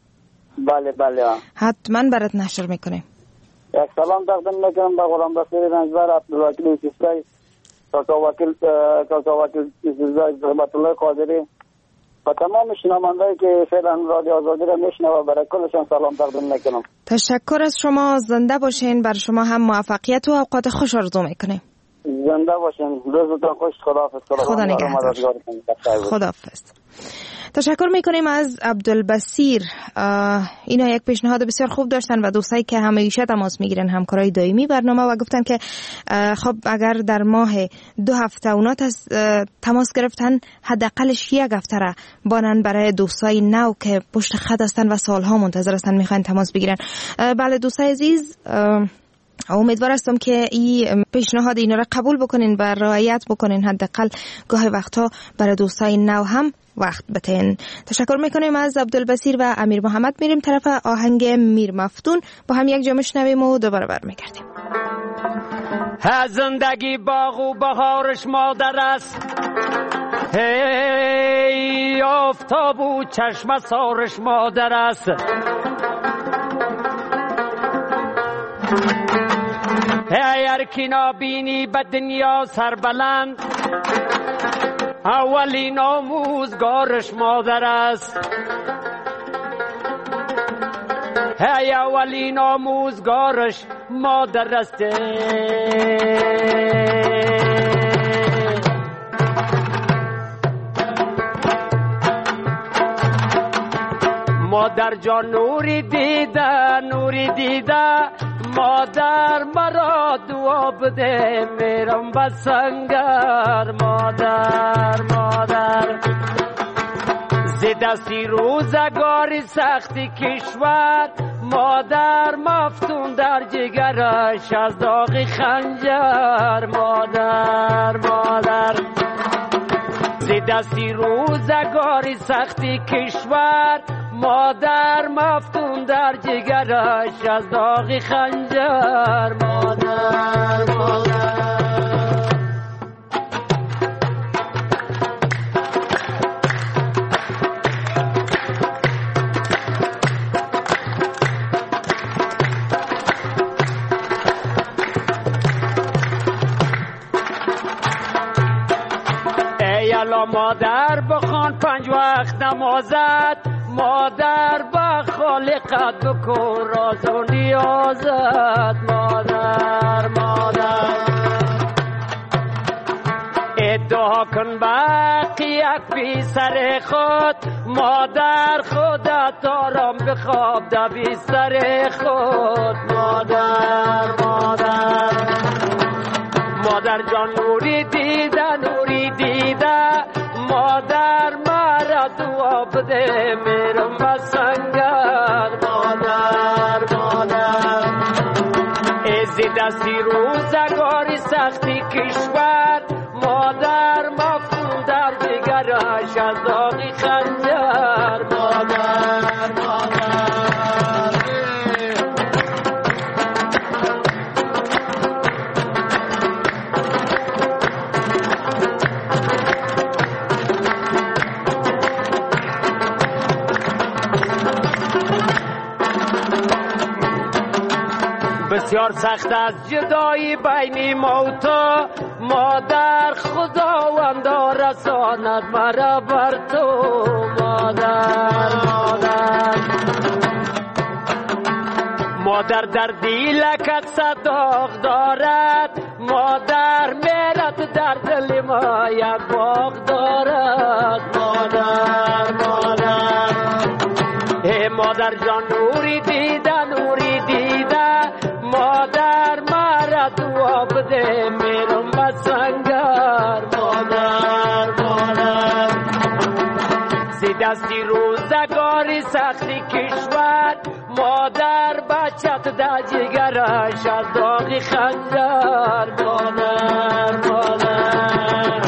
بله بله. حتما برات نشر میکنیم. یک سلام تقدیم میکنم به غلام بصیر رنجبر، عبدالوکیل یوسفزی، کاکا وکیل یوسفزی، رحمت الله قادری و تمام شنوندهایی که فعلا رادیو آزادی را میشنوه، برای کلشان سلام تقدیم میکنم. تشکر از شما. زنده باشین. بر شما هم موفقیت و اوقات خوش آرزو میکنیم. زنده باشین. روزتون خوش. خداحافظ. خدا نگهدار. خداحافظ. تشکر میکنیم از عبدالبصیر. اینا یک پیشنهاد بسیار خوب داشتن و دوستایی که همیشه تماس میگیرن، همکارای دائمی برنامه، و گفتن که خب اگر در ماه 2 هفته اونا تماس گرفتن، حداقلش 1 هفته را بانن برای دوستای نو که پشت خط هستن و سالها منتظر هستن میخوان تماس بگیرن. بله دوستای عزیز، امیدوار هستم که این پیشنهاد اینا را قبول بکنین و رعایت بکنین، حداقل گاهی وقتا برای دوستای نو هم وقت بتین. تشکر میکنیم از عبدالبصیر و امیر محمد. میریم طرف آهنگ میر مفتون، با هم یک جا میشنویم و دوباره برمیگردیم. زندگی باغ و بهارش مادر است، هی آفتاب و چشم سارش مادر است. هر کی نابینی به دنیا سربلند، اولین آموزگارش مادر است. هی اولین آموزگارش مادر است. مادر جان نوری دیده، نوری دیده، مادر مرا دعا بده، میرم به سنگر. مادر مادر ز دستی روزگاری سختی کشور، مادر مفتون در جگرش از داغ خنجر. مادر مادر ز دستی روزگاری سختی کشور، مادر مفتون در جگرش از داغ خنجر. مادر مادر ای الا مادر بخوان 5 وقت نمازت، مادر با خالقت بکن راز و نیازت. مادر مادر ادعا کن باقی یک بی سر خود، مادر خودت آرام بخواب در بیستر خود. مادر مادر مادر جان نوری دیده، نوری دیده، مادر مرا دعا بده، میرم به سنگر. مادر مادر از دستی روزگاری سختی کشور، مادر مفتون در جگرش از داغ خنجر. مادر مادر بسیار سخت از جدایی بین ما و تو، مادر خداوند رساند مرا بر تو. مادر مادر مادر در دیلکت صداق دارد، مادر میرت در دل ما یک باغ دارد. مادر مادر ای مادر جان نوری دیده، نوری دیده، مادر مرا دعا بده، میرم به سنگر. مادر مادر ز دستی روزگاری سختی کشور، مادر بچت در جگرش از داغ خنجر. مادر مادر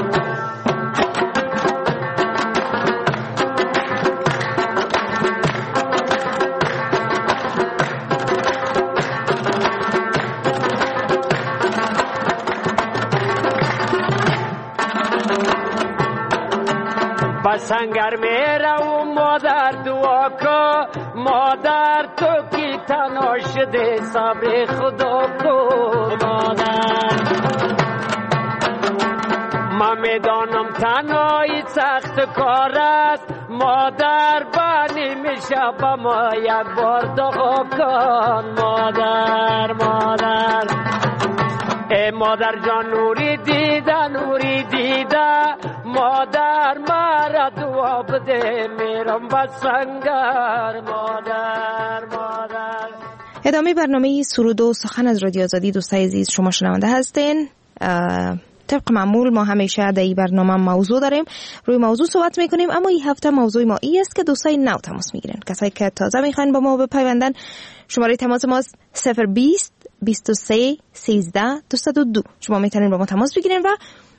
سنگر میره و مادر دعا کو، مادر تو کی تنها شده صبر خدا کو. مادر من میدانم تنهایی سخت کار است، مادر بانی میشه با ما یک بار دعا کن. مادر مادر ای مادر جان نوری دیده، نوری دیده، مادر مرا دعا بده، میرم به سنگر. مادر مادر ادامه برنامه سرود و سخن از رادیو آزادی دوستای عزیز شما شنونده هستین. طبق معمول ما همیشه در این برنامه موضوع داریم، روی موضوع صحبت میکنیم، اما این هفته موضوع ما این است که دوستای نو تماس میگیرن. کسایی که تازه میخواین با ما بپیوندن، شماره تماس ما 020 23 13 202 شما میتونین با ما تماس بگیرین و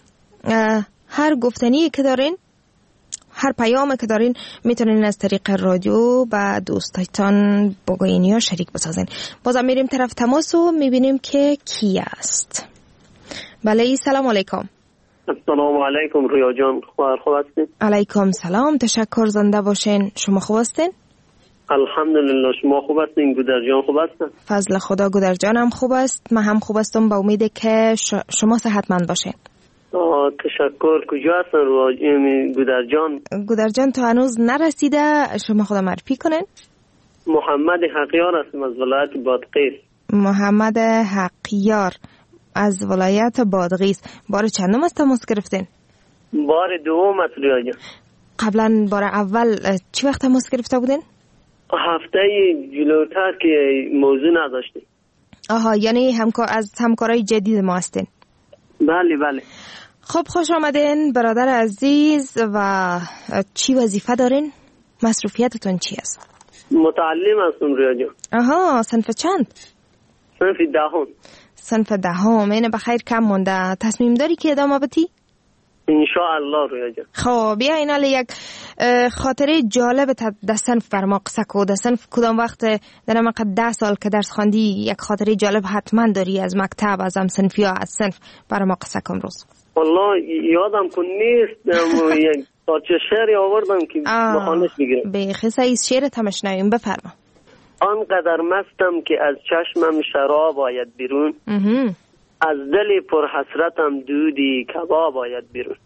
هر گفتنی که دارین، هر پیام که دارین میتونین از طریق رادیو با دوستایتان بگوین یا شریک بسازین. بازم میریم طرف تماس و میبینیم که کی است. بله سلام علیکم. السلام علیکم رویا جان، خوب هستین؟ علیکم سلام، تشکر، زنده باشین. شما خوب هستین؟ الحمدلله. شما خوب هستین؟ گودر جان خوب هستن؟ فضل خدا، گودر جانم خوب است، من هم خوب هستم، با امید که شما صحتمند باشین. تشکر. کجا هستن گودر جان؟ گودر جان تو هنوز نرسیده، شما خدا معرفی کنین. محمد حقیار هستم از ولایت بادغیس. محمد حقیار از ولایت بادغیس. بار چندم از تماس گرفتین؟ بار دوم است رویا جان. قبلا بار اول چی وقت تماس گرفته بودین؟ هفته جلوتر که موضوع نداشتیم. آها، یعنی از همکارای جدید ما هستین. بله بله. خب خوش آمدین برادر عزیز. و چی وظیفه دارین؟ مصروفیتتون چی است؟ متعلم هستم رویا جان. آها، صنف چند؟ صنف دهم. صنف دهم. اینه بخیر کم مونده. تصمیم داری که ادامه بدی؟ انشاءالله رویا جان. خب بیا اینا یک خاطره جالب در صنف بر ما قصه کو. در صنف کدام وقت در مقدر 10 سال که درس خواندی یک خاطره جالب حتما داری از مکتب، از هم صنف یا از صنف، بر ما قصه کن روز. والله یادم کن نیست. یک پارچه شعری آوردم که بخوانش بگیرم. به سعی شعرت هم شنویم، بفرما. آنقدر مستم که از چشمم شراب آید بیرون، از دل پر حسرتم دودی کباب آید بیرون.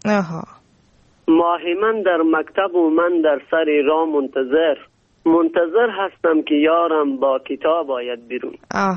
ماه من در مکتب و من در سر راه منتظر هستم که یارم با کتاب آید بیرون.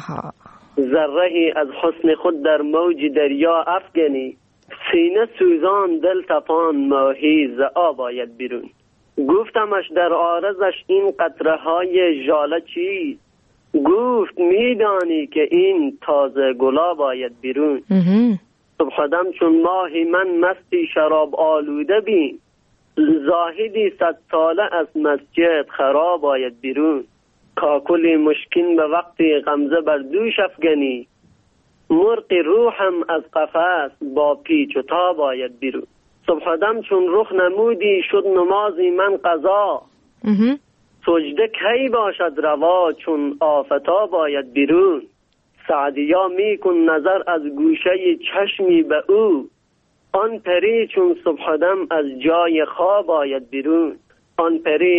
ذره‌ای از حسن خود در موج دریا افکنی، سینه سوزان دل تپان ماهی ز آب آید بیرون. گفتمش در عارضش این قطره های ژاله چیست؟ گفت میدانی که این تازه گلاب آید بیرون. صبح دم چون ماهی من مستی شراب آلوده بین، زاهدی 100 ساله از مسجد خراب آید بیرون. کاکلی مشکین به وقتی غمزه بر دوش افگنی، مرغ روحم از قفس با پیچ و تاب آید بیرون. صبح دم چون رخ نمودی شد نمازی من قضا، سجده کی باشد روا چون آفتاب آید بیرون. سعدیا می کن نظر از گوشه چشمی به او، آن پری چون صبح دم از جای خواب آید بیرون. آن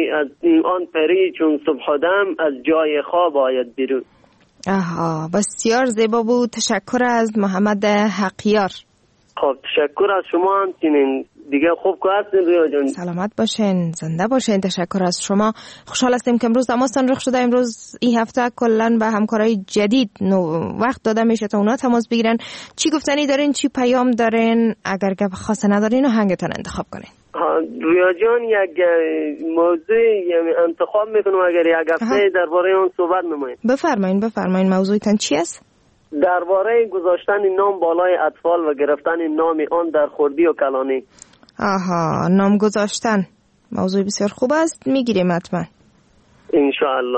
پری چون صبح دم از جای خواب آید بیرون. آها، بسیار زیبا بود. تشکر از محمد حقیار. خب تشکر از شما همچنین. دیگه خوب که هستین رویا جان. سلامت باشین، زنده باشین. تشکر از شما. خوشحال هستیم که امروز تماستان رخ شده. امروز این هفته کلن به همکارای جدید وقت داده میشه تا اونا تماس بگیرن. چی گفتنی دارین، چی پیام دارین؟ اگر گپ خاصه ندارین آهنگتون انتخاب کنین. رویا جان یک موضوع انتخاب میکنم، اگر یک هفته درباره اون صحبت نمایید. بفرمایین موضوعتون چی است؟ درباره گذاشتن نام بالای اطفال و گرفتن نام آن در خردی و کلانی. آها، نام گذاشتن موضوع بسیار خوب است، میگیریم حتما انشاءالله.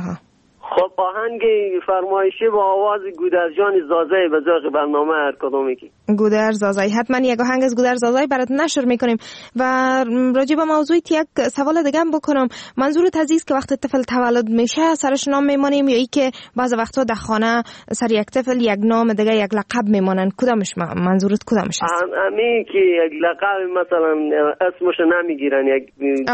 خب آهنگ فرمایشی با آواز گودر جان زازه به ذوق برنامه هر کدومی کی. گودر زازه، حتما یک آهنگ از گودر زازه برات نشر میکنیم. و راجع به موضوعی یک سوال دیگه هم بکنم. منظورت عزیز که وقت طفل تولد میشه سرش نام میمانیم، یا ای که بعض وقتا در خانه سر یک طفل یک نام دیگه یک لقب میمانن؟ کدامش منظورت کدامش است؟ همین که یک لقب مثلا اسمش نمیگیرن، یک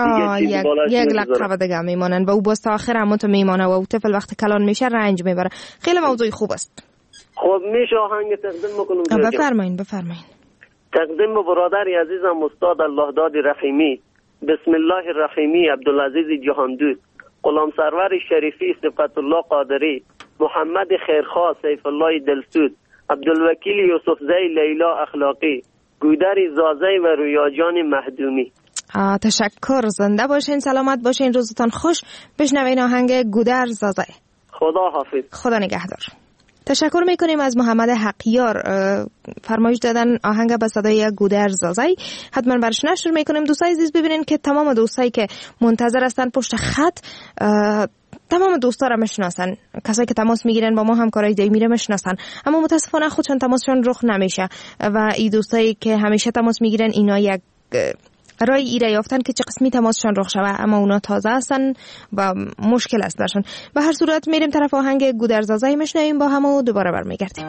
لقب دیگه میمانن و او باز تا آخر همون تو میمانه و او طفل وقتی کلان میشه رنج میبره. خیلی موضوع خوب است. خب میشه آهنگ تقدیم بکنم؟ بفرمایین. تقدیم به برادر عزیزم استاد الله داد رحیمی. بسم الله الرحیمی عبدالعزیز جهاندوست، غلام سرور شریفی صفت الله قادری، محمد خیرخواه سیف الله دلسود، عبدالوکیل یوسف زی لیلا اخلاقی، گودری زازی و رویاجان مهدومی. تشکر، زنده باشین، سلامت باشین، روزتان خوش. بشنوین آهنگ گودر زازی. خدا حافظ. خدا نگهدار. تشکر میکنیم از محمد حقیار، فرمایش دادن آهنگ به صدای گودر زازی. حتما برش نشر میکنیم. دوستای عزیز ببینین که تمام دوستایی که منتظر هستن پشت خط تمام دوستا را میشناسن، کسایی که تماس میگیرن با ما همکارای دائمی را میشناسن، اما متاسفانه خودشان تماسشون رخ نمیشه و این دوستایی که همیشه تماس میگیرن اینا یک رای ایره یافتن که چه قسمی تماسشان رخ شوه، اما اونا تازه هستن و مشکل است برشون. به هر صورت میریم طرف آهنگ گودرزازای میشنویم با هم و دوباره برمیگردیم.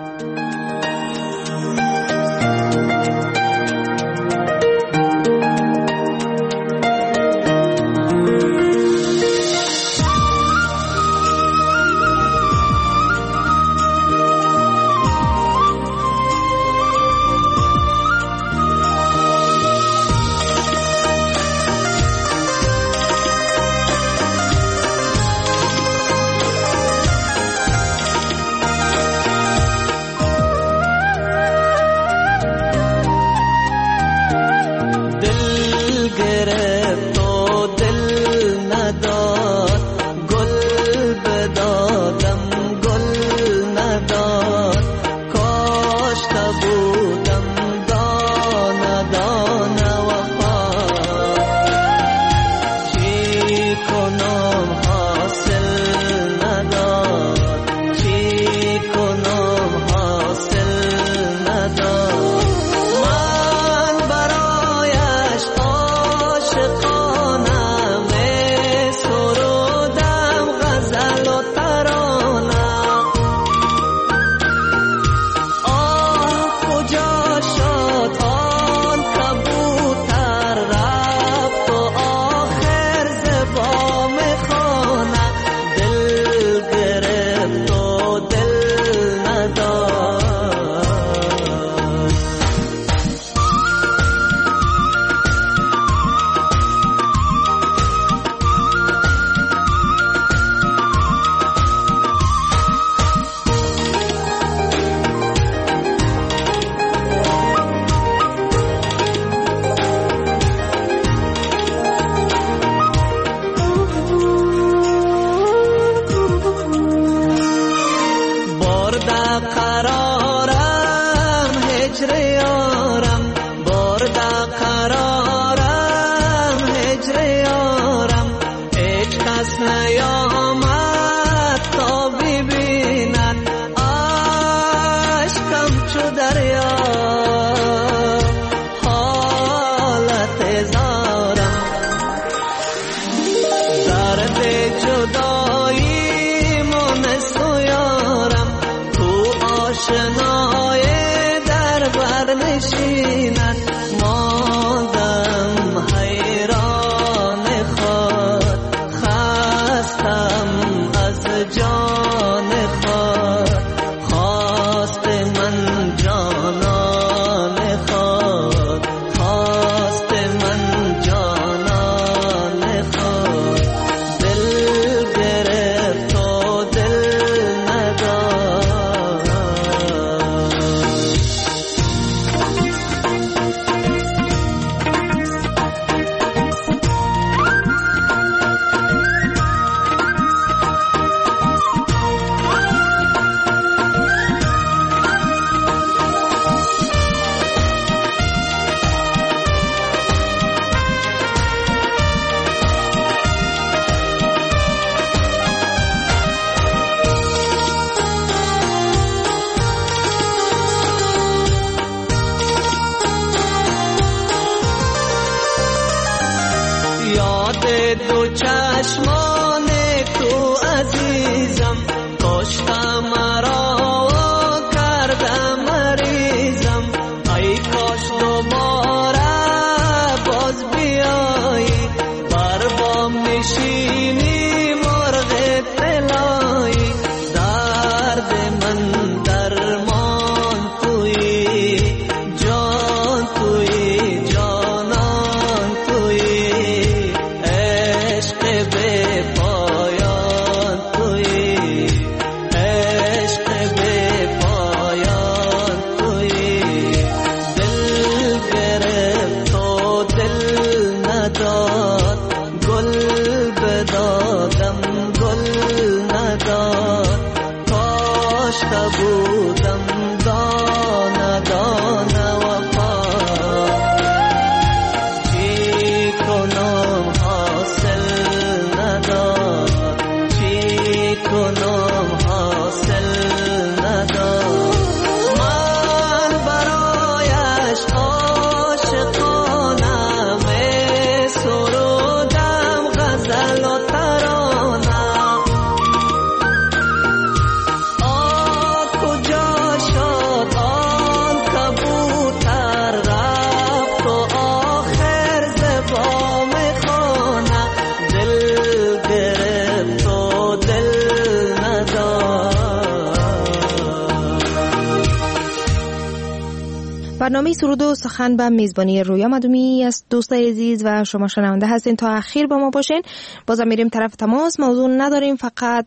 برنامه سرود و سخن به میزبانی رویا مدومی از دوستای عزیز و شما شنونده هستین. تا اخیر با ما باشین. بازم میریم طرف تماس. موضوع نداریم، فقط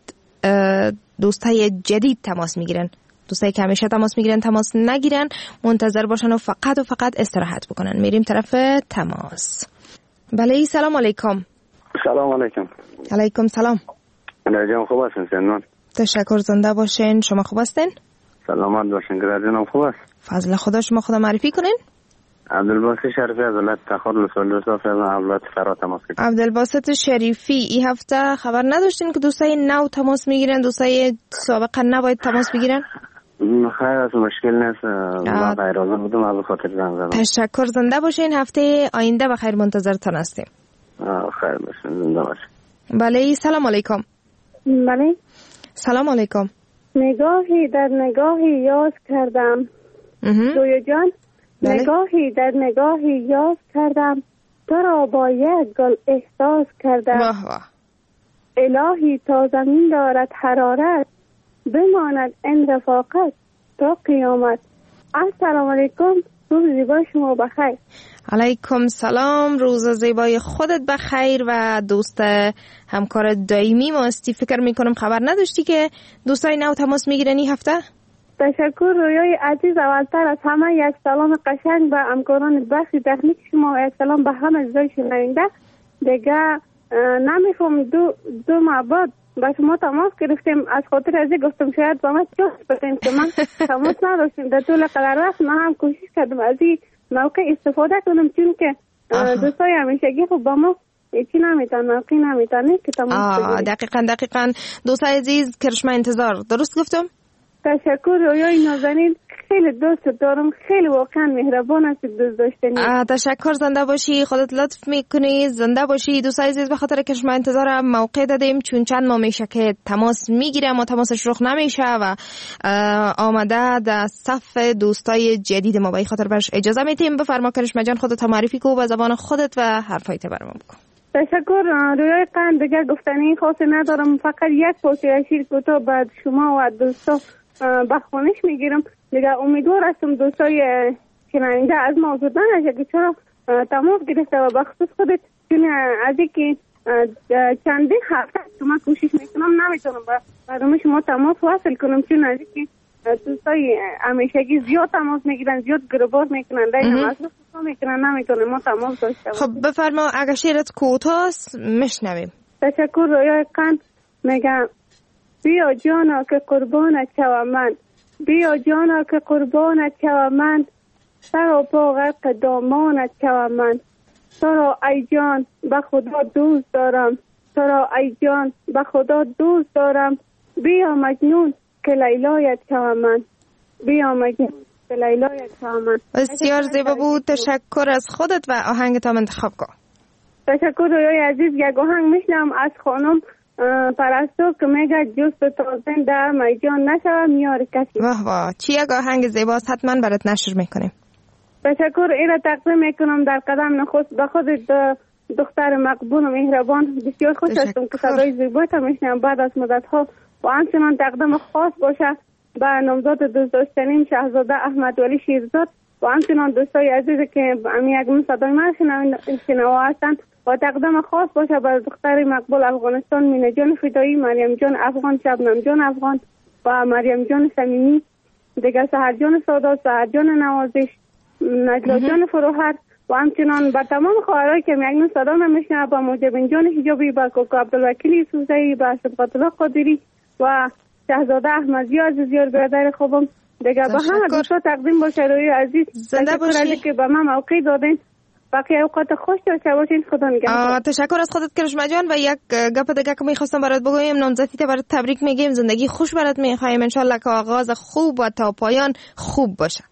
دوستای جدید تماس میگیرن. دوستایی که همیشه تماس میگیرن تماس نگیرن، منتظر باشن و فقط استراحت بکنن. میریم طرف تماس. بله، سلام علیکم. سلام علیکم. علیکم سلام. نجام خوب هستین سنان؟ تشکر، زنده باشین. شما خوب هستین؟ سلامت باشین. گرادینم خوب است. فضل خدا. شما خدا معرفی کنین. عبدالباسط شریفی از ولایت تخار لسول صافی از اولاد فرا تماس گرفتم. عبدالباسط شریفی، این هفته خبر نداشتین که دوستای نو تماس میگیرن، دوستای سابقا نباید تماس بگیرن؟ خیر، از مشکل نیست. من غیرازه بودم، از خاطر زنگ زدم. تشکر، زنده باشین. هفته آینده بخیر منتظرتان هستیم. خیر باشین، زنده باشین. بله، سلام علیکم. بله، سلام علیکم. نگاهی در نگاهی یاز کردم. رویا جان، نگاهی در نگاهی یاز کردم، تو را با یک گل احساس کردم. واه واه. الهی تا زمین دارد حرارت، بماند این رفاقت تا قیامت. السلام علیکم، روز زیبای شما بخیر. علیکم سلام، روز زیبای خودت بخیر و دوست همکار دائمی ما استی. فکر میکنم خبر نداشتی که دوستای نو تماس میگیرن این هفته؟ تشکر رویای عزیز. اولتر از همه یک سلام قشنگ به همکاران بخش تکنیک شما و یک سلام به همه عزیزای شنونده. دیگه نمیفهم دو ماه بعد با شما تماس گرفتیم، از خاطر ازی گفتم شاید با من چوس بتیم که من تماس نداشتیم. در طول قدر وقت من هم کوشش کردم از این موقع استفاده کنم، چون که دوستای همیشگی خب با ما چی نمیتن، موقعی نمیتن که تماس بگیریم. دقیقا دوستای عزیز، کرشمه انتظار. درست گفتم؟ تشکر رویای نازنین، خیلی دوست دارم، خیلی واقعا مهربان هستی، دوست داشتنی. تشکر، زنده باشی، خودت لطف میکنی، زنده باشی. دوستای عزیز، به خاطر که شما انتظار موقع دادیم، چون چند ماه میشه که تماس میگیره اما تماسش رخ نمیشه و آمده در صف دوستای جدید ما، به این خاطر برش اجازه میدیم. بفرما کرشمه جان، خودت معرفی کو به زبان خودت و حرفایت برام بکن. تشکر رویای قند. دیگه گفتنی خاصی ندارم، فقط یک پوستی شیر کوتاه بعد شما و دوستا بخوانش میگیرم. دیگه امیدوار هستم دوستای شنونده از موضوع نشه که چرا تماس گرفته و بخصوص خودت، چون از اینکه چندین هفته شما کوشش میکنم نمیتونم با برنامه شما تماس واصل کنم، چون از اینکه دوستای همیشگی زیاد تماس میگیرن، زیاد گروبار میکنن، دیگه مصرف میکنن، نمیتونم ما تماس داشته. خب بفرما، اگه شیرت کوتاست میشنویم. تشکر رویای قند. میگم بیا جانا که قربانت شوم من، بیا جانا که قربانت شوم من، سر و پا غرق دامانت شوم من. تو را ای جان به خدا دوست دارم، تو را ای جان به خدا دوست دارم. بیا مجنون که لیلایت شوم من، بیا مجنون که لیلایت شوم من. بسیار زیبا بود. تشکر از خودت و آهنگت هم انتخاب کن. تشکر رویای عزیز. یک آهنگ میشنم از خانم پرستو که میگه جست تازن در میجان نشوم یار کسی. واه واه، چی یک آهنگ زیباست، حتما برات نشر میکنیم. تشکر. این را تقدیم میکنم در قدم نخست به خود دختر مقبول و مهربان. بسیار خوش هستم که صدای زیبایت میشنم بعد از مدت ها و همچنان تقدیم خاص باشه به نامزاد دوست داشتنیم شهزاده احمد ولی شیرزاد و همچنان دوستای عزیزی که یک صدای من شنوا هستند و تقدیم خاص باشه به دختر مقبول افغانستان مینه جان فدایی، مریم جان افغان، شبنم جان افغان و مریم جان صمیمی، دیگه سحر جان سادات، سحر جان نوازش، نجلا جان فروهر و همچنان به تمام خواهرایی که میگن صدا نمیشنه، با موجبین جان حجابی، با کوکو عبدالوکیل سوزایی، با صبغت الله قادری و شهزاده احمدی عزیزیار برادر خوبم. دیگه به همه دوستا تقدیم باشه روی عزیز. زنده باشی که به من موقع دادین. باقی اوقات خوش داشته باشین. خدا نگهدار. تشکر از خودت کرشمه جان. و یک گپ دیگه که میخواستم برات بگویم، نامزدیت برات تبریک میگیم، زندگی خوش برات میخوایم، انشالله که آغاز خوب و تا پایان خوب باشه.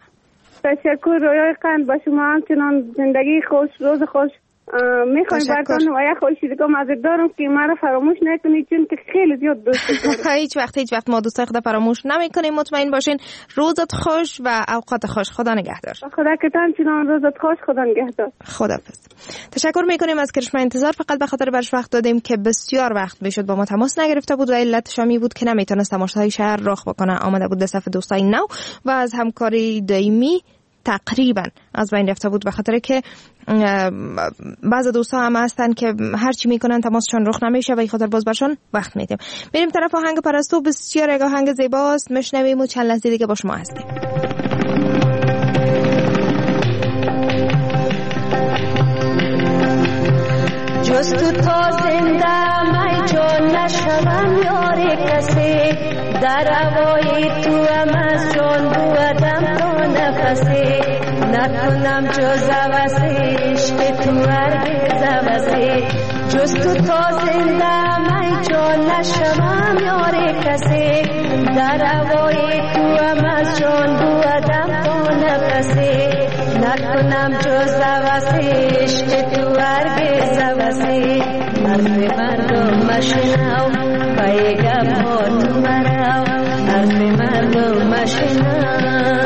تشکر رویای قند. با شما همچنان زندگی خوش، روز خوش میخوایم براتون و یک خوشی دیگه معذرت دارم که مرا فراموش نکنید، چون که خیلی زیاد دوست دارم. هیچ وقت ما دوستای خدا فراموش نمیکنیم. مطمئن باشین. روزت خوش و اوقات خوش. خدا نگهدار. خدا که همچنان روزت خوش. خدا نگهدار. خداحافظ. تشکر میکنیم از کرشمه انتظار. فقط به خاطر برش وقت دادیم که بسیار وقت میشد با ما تماس نگرفته بود و علتش می بود که نمیتونست تماشای شهر راه بکنه. آمده بود به صف دوستای نو و از همکاری دائمی تقریبا از بین رفته بود، به خاطر که بعض دوستا هم هستن که هر چی میکنن تماسشون رخ نمیشه و این خاطر باز برشون وقت میدیم. بریم طرف آهنگ پرستو، بسیار آهنگ زیباست، میشنویم و چند لحظه دیگه با شما هستیم. جز تو تا زنده من جان نشوم یار کسی، در هوای تو هم از جان بودم تا نفسی، نکنم جز عوضی عشق تو هرگز عوضی. جز تو تا زنده من جان نشوم یار کسی، در هوای تو هم از جان بودم تا نفسی، نکنم جز عوضی عشق تو هرگز عوضی. حرف مردم مشنو پیغام ها تو مرو، حرف مردم مشنو.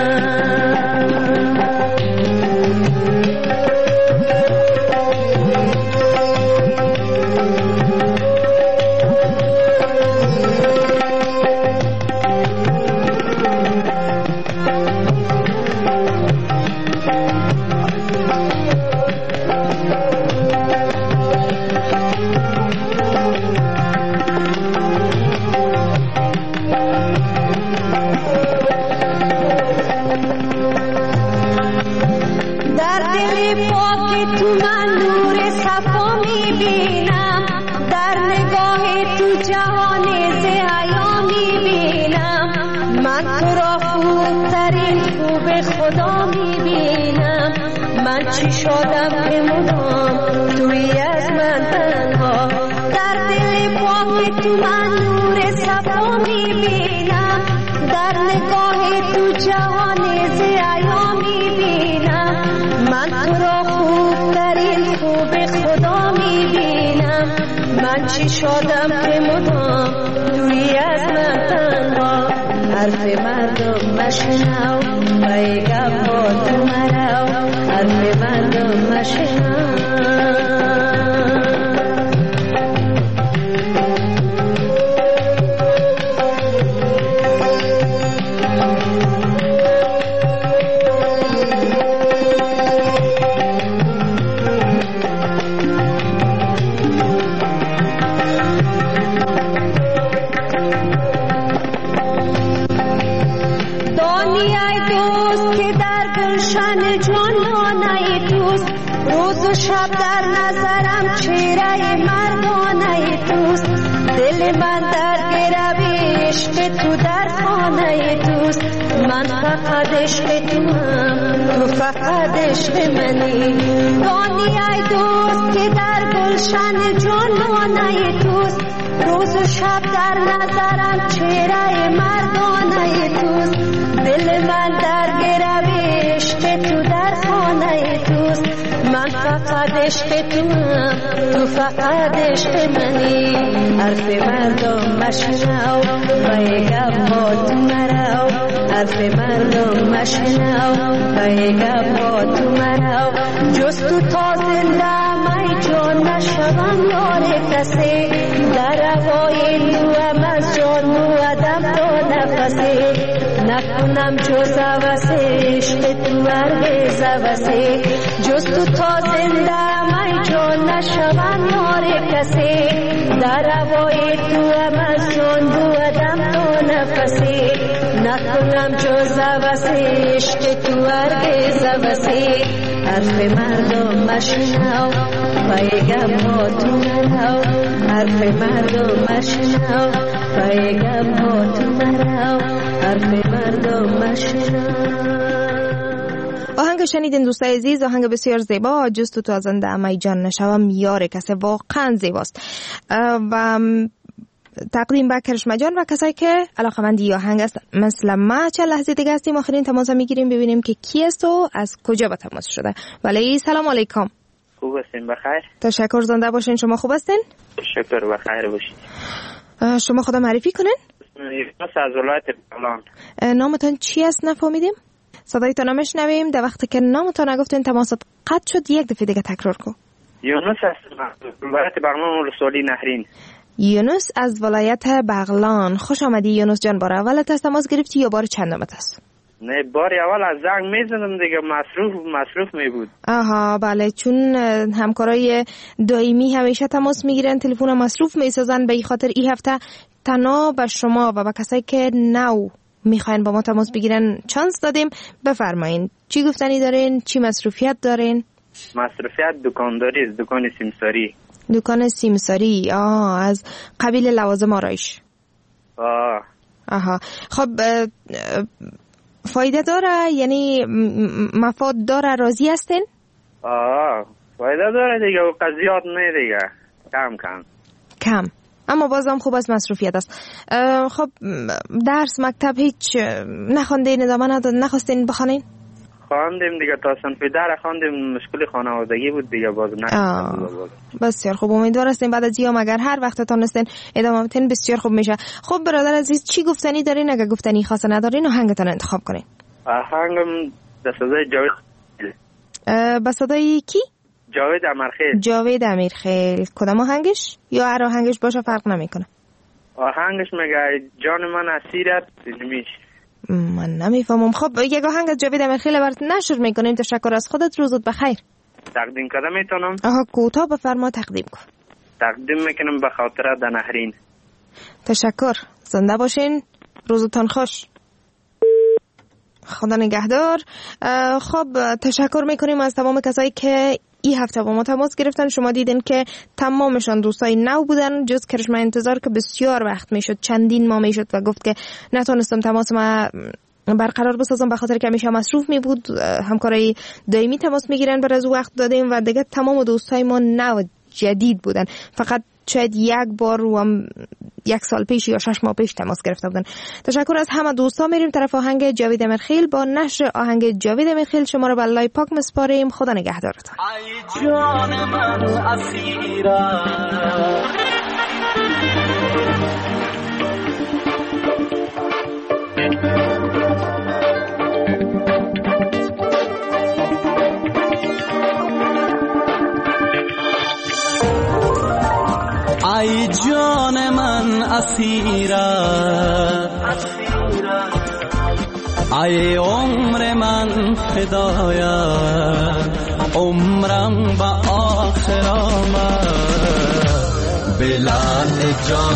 خدا میبینم من چی شدم که مدام توی از من تنها، در دل پاک تو من نور صفا میبینم، در نگاه تو جهان زیبا میبینم، من تو را خوبترین خوب خدا میبینم، من چی شدم که مدام توی از من تنها. حرف مردم مشنو پیغام ها تو مرو، حرف مردم مشنو. شب در نظرم چهره مردانه توست، دل من در گروی عشق تو در خانه توست، من فقط عشق توام تو فقط عشق منی. دانی ای دوست که در گلشن جانانه توست، روز و شب در نظرم چهره مردانه توست، دل من در گروی عشق تو در خانه توست، من فقط عشق توام تو فقط عشق منی. حرف مردم مشنو پیغام ها تو مرو، حرف مردم مشنو پیغام ها تو مرو. جز تو تا زنده من جان نشوم یار کسی، در هوای تو هم از جان بودم تا نفسی، نکنم جز عوضی عشق تو هرگز عوضی. جز تو تا زنده من جان نشوم یار کسی، در هوای تو هم از جان بودم تا نفسی، نکنم جز عوضی عشق تو هرگز عوضی. حرف مردم مشنو پیغام ها تو مرو، حرف مردم مشنو پیغام ها تو مرو، حرف مردم مشنو. آهنگ شنیدین دوستای عزیز، آهنگ بسیار زیبا، جز تو تا زنده امی جان نشوم یار کسی، واقعا زیباست و تقدیم به کرشمه جان و کسایی که علاقه‌مندی آهنگ است مثل ما. چند لحظه دیگه هستیم آخرین تماس میگیریم ببینیم که کی است و از کجا به تماس شده. ولی سلام علیکم. خوب هستین؟ بخیر. تشکر، زنده باشین. شما خوب هستین؟ شکر، بخیر باشید. شما خود معرفی کنین؟ از ولایت بغلان. نامتون چی است نفهمیدیم؟ صدایتون نمیشنویم. در وقتی که نامتون نگفتین تماست قطع شد، یک دفعه دیگه تکرار کن. یونس از ولایت بغلان رسولی نهرین. یونس از ولایت بغلان، خوش آمدی یونس جان. بار اولت از تماس گرفتی یا بار چندمت است؟ نه بار اول از زنگ میزنم دیگه مصروف می بود. آها بله، چون همکارای دائمی همیشه تماس میگیرن، تلفن مصروف میسازن. به این خاطر این هفته تنها به شما و به کسایی که نو میخواین با ما تماس بگیرن چانس دادیم. بفرمایین چی گفتنی دارین؟ چی مصروفیت دارین؟ مصروفیت دکانداری است، دکان سیمساری. دکان سیمساری، از قبیل لوازم آرایش. آها خب فایده داره؟ یعنی مفاد داره؟ راضی هستین؟ فایده داره دیگه و قضیات نه دیگه، کم اما بازم خوب از مصروفیت است. خب درس مکتب هیچ نخوندین؟ ادامه نخواستین بخوانین؟ خواندیم دیگه، تا صنف در خواندیم، مشکل خانوادگی بود دیگه، باز نخواندیم. بسیار خوب، امیدوار هستیم بعد از ایام اگر هر وقت تونستین ادامه بدین بسیار خوب میشه. خب برادر عزیز چی گفتنی دارین؟ اگر گفتنی خاصه ندارین آهنگتون انتخاب کنین. آهنگم به صدای جاوید. به صدای کی؟ جاوید امیرخیل. کدام آهنگش؟ یا هر آهنگش باشه فرق نمیکنه؟ آهنگش میگه جان من اسیرت میش. من نمیفهمم. خب یک آهنگ از جاوید امیرخیل برات نشر میکنیم. تشکر از خودت، روزت بخیر. تقدیم کردم میتونم؟ کوتاه بفرما تقدیم کن. تقدیم میکنم به خاطر دنهرین. تشکر، زنده باشین، روزتان خوش، خدا نگهدار. خب تشکر میکنیم از تمام کسایی که این هفته با ما تماس گرفتن. شما دیدین که تمامشان دوستای نو بودن، جز کرشمه انتظار که بسیار وقت میشد، چندین ماه میشد و گفت که نتونستم تماس ما برقرار بسازم به خاطر که همیشه مصروف می بود. همکارای دائمی تماس میگیرن، بر از وقت دادیم و دیگه تمام دوستای ما نو جدید بودن. فقط شاید یک بار و هم 1 سال پیش یا 6 ماه پیش تماس گرفته بودن. تشکر از همه دوستا. میریم طرف آهنگ جاوید امیرخیل. با نشر آهنگ جاوید امیرخیل شما رو به الله پاک مسپاریم. خدا نگهدارتان. ای جان من اسیرم، ای جان من اسیرم، ای عمر من فدایم، عمرم با آخر آمد، بلال جان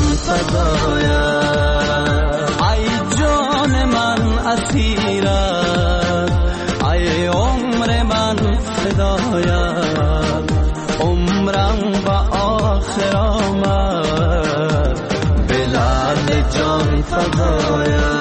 فدایم. ای جان من اسیرم، ای عمر من فدایم، عمرم با آخر آمد، بلال جان فدایم.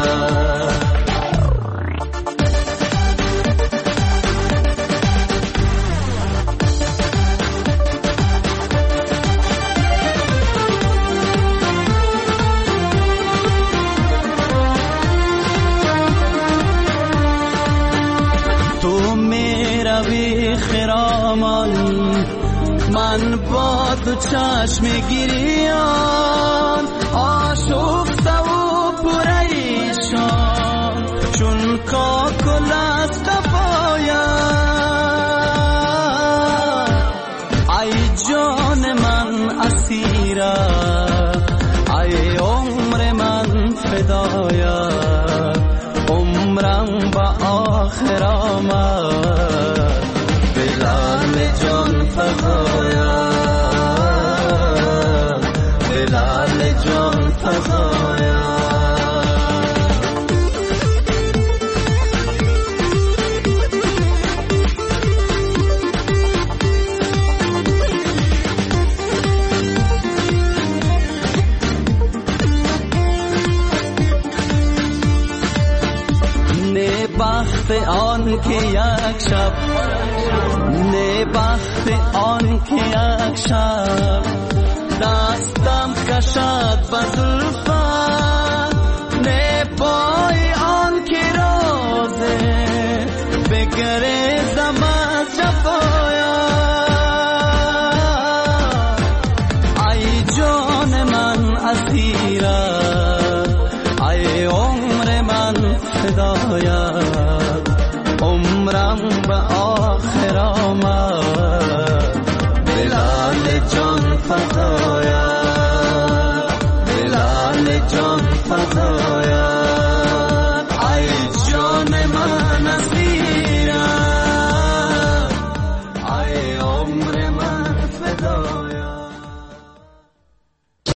تو میروی خرامان، من با تو چشم گریان، آشفته و پریشان، چون کاکل از پایم. ای جان من اسیرم، ای عمر من فدایم، عمرم با آخر آمد، بلال جان فدایم، بلال جان فدایم. نه بخت آن که یک شب، نه بخت آن که یک شب، دستم کشد به زلفت، نه پای آن که روزه بگریزم از جفایم. ای جان من اسیرم،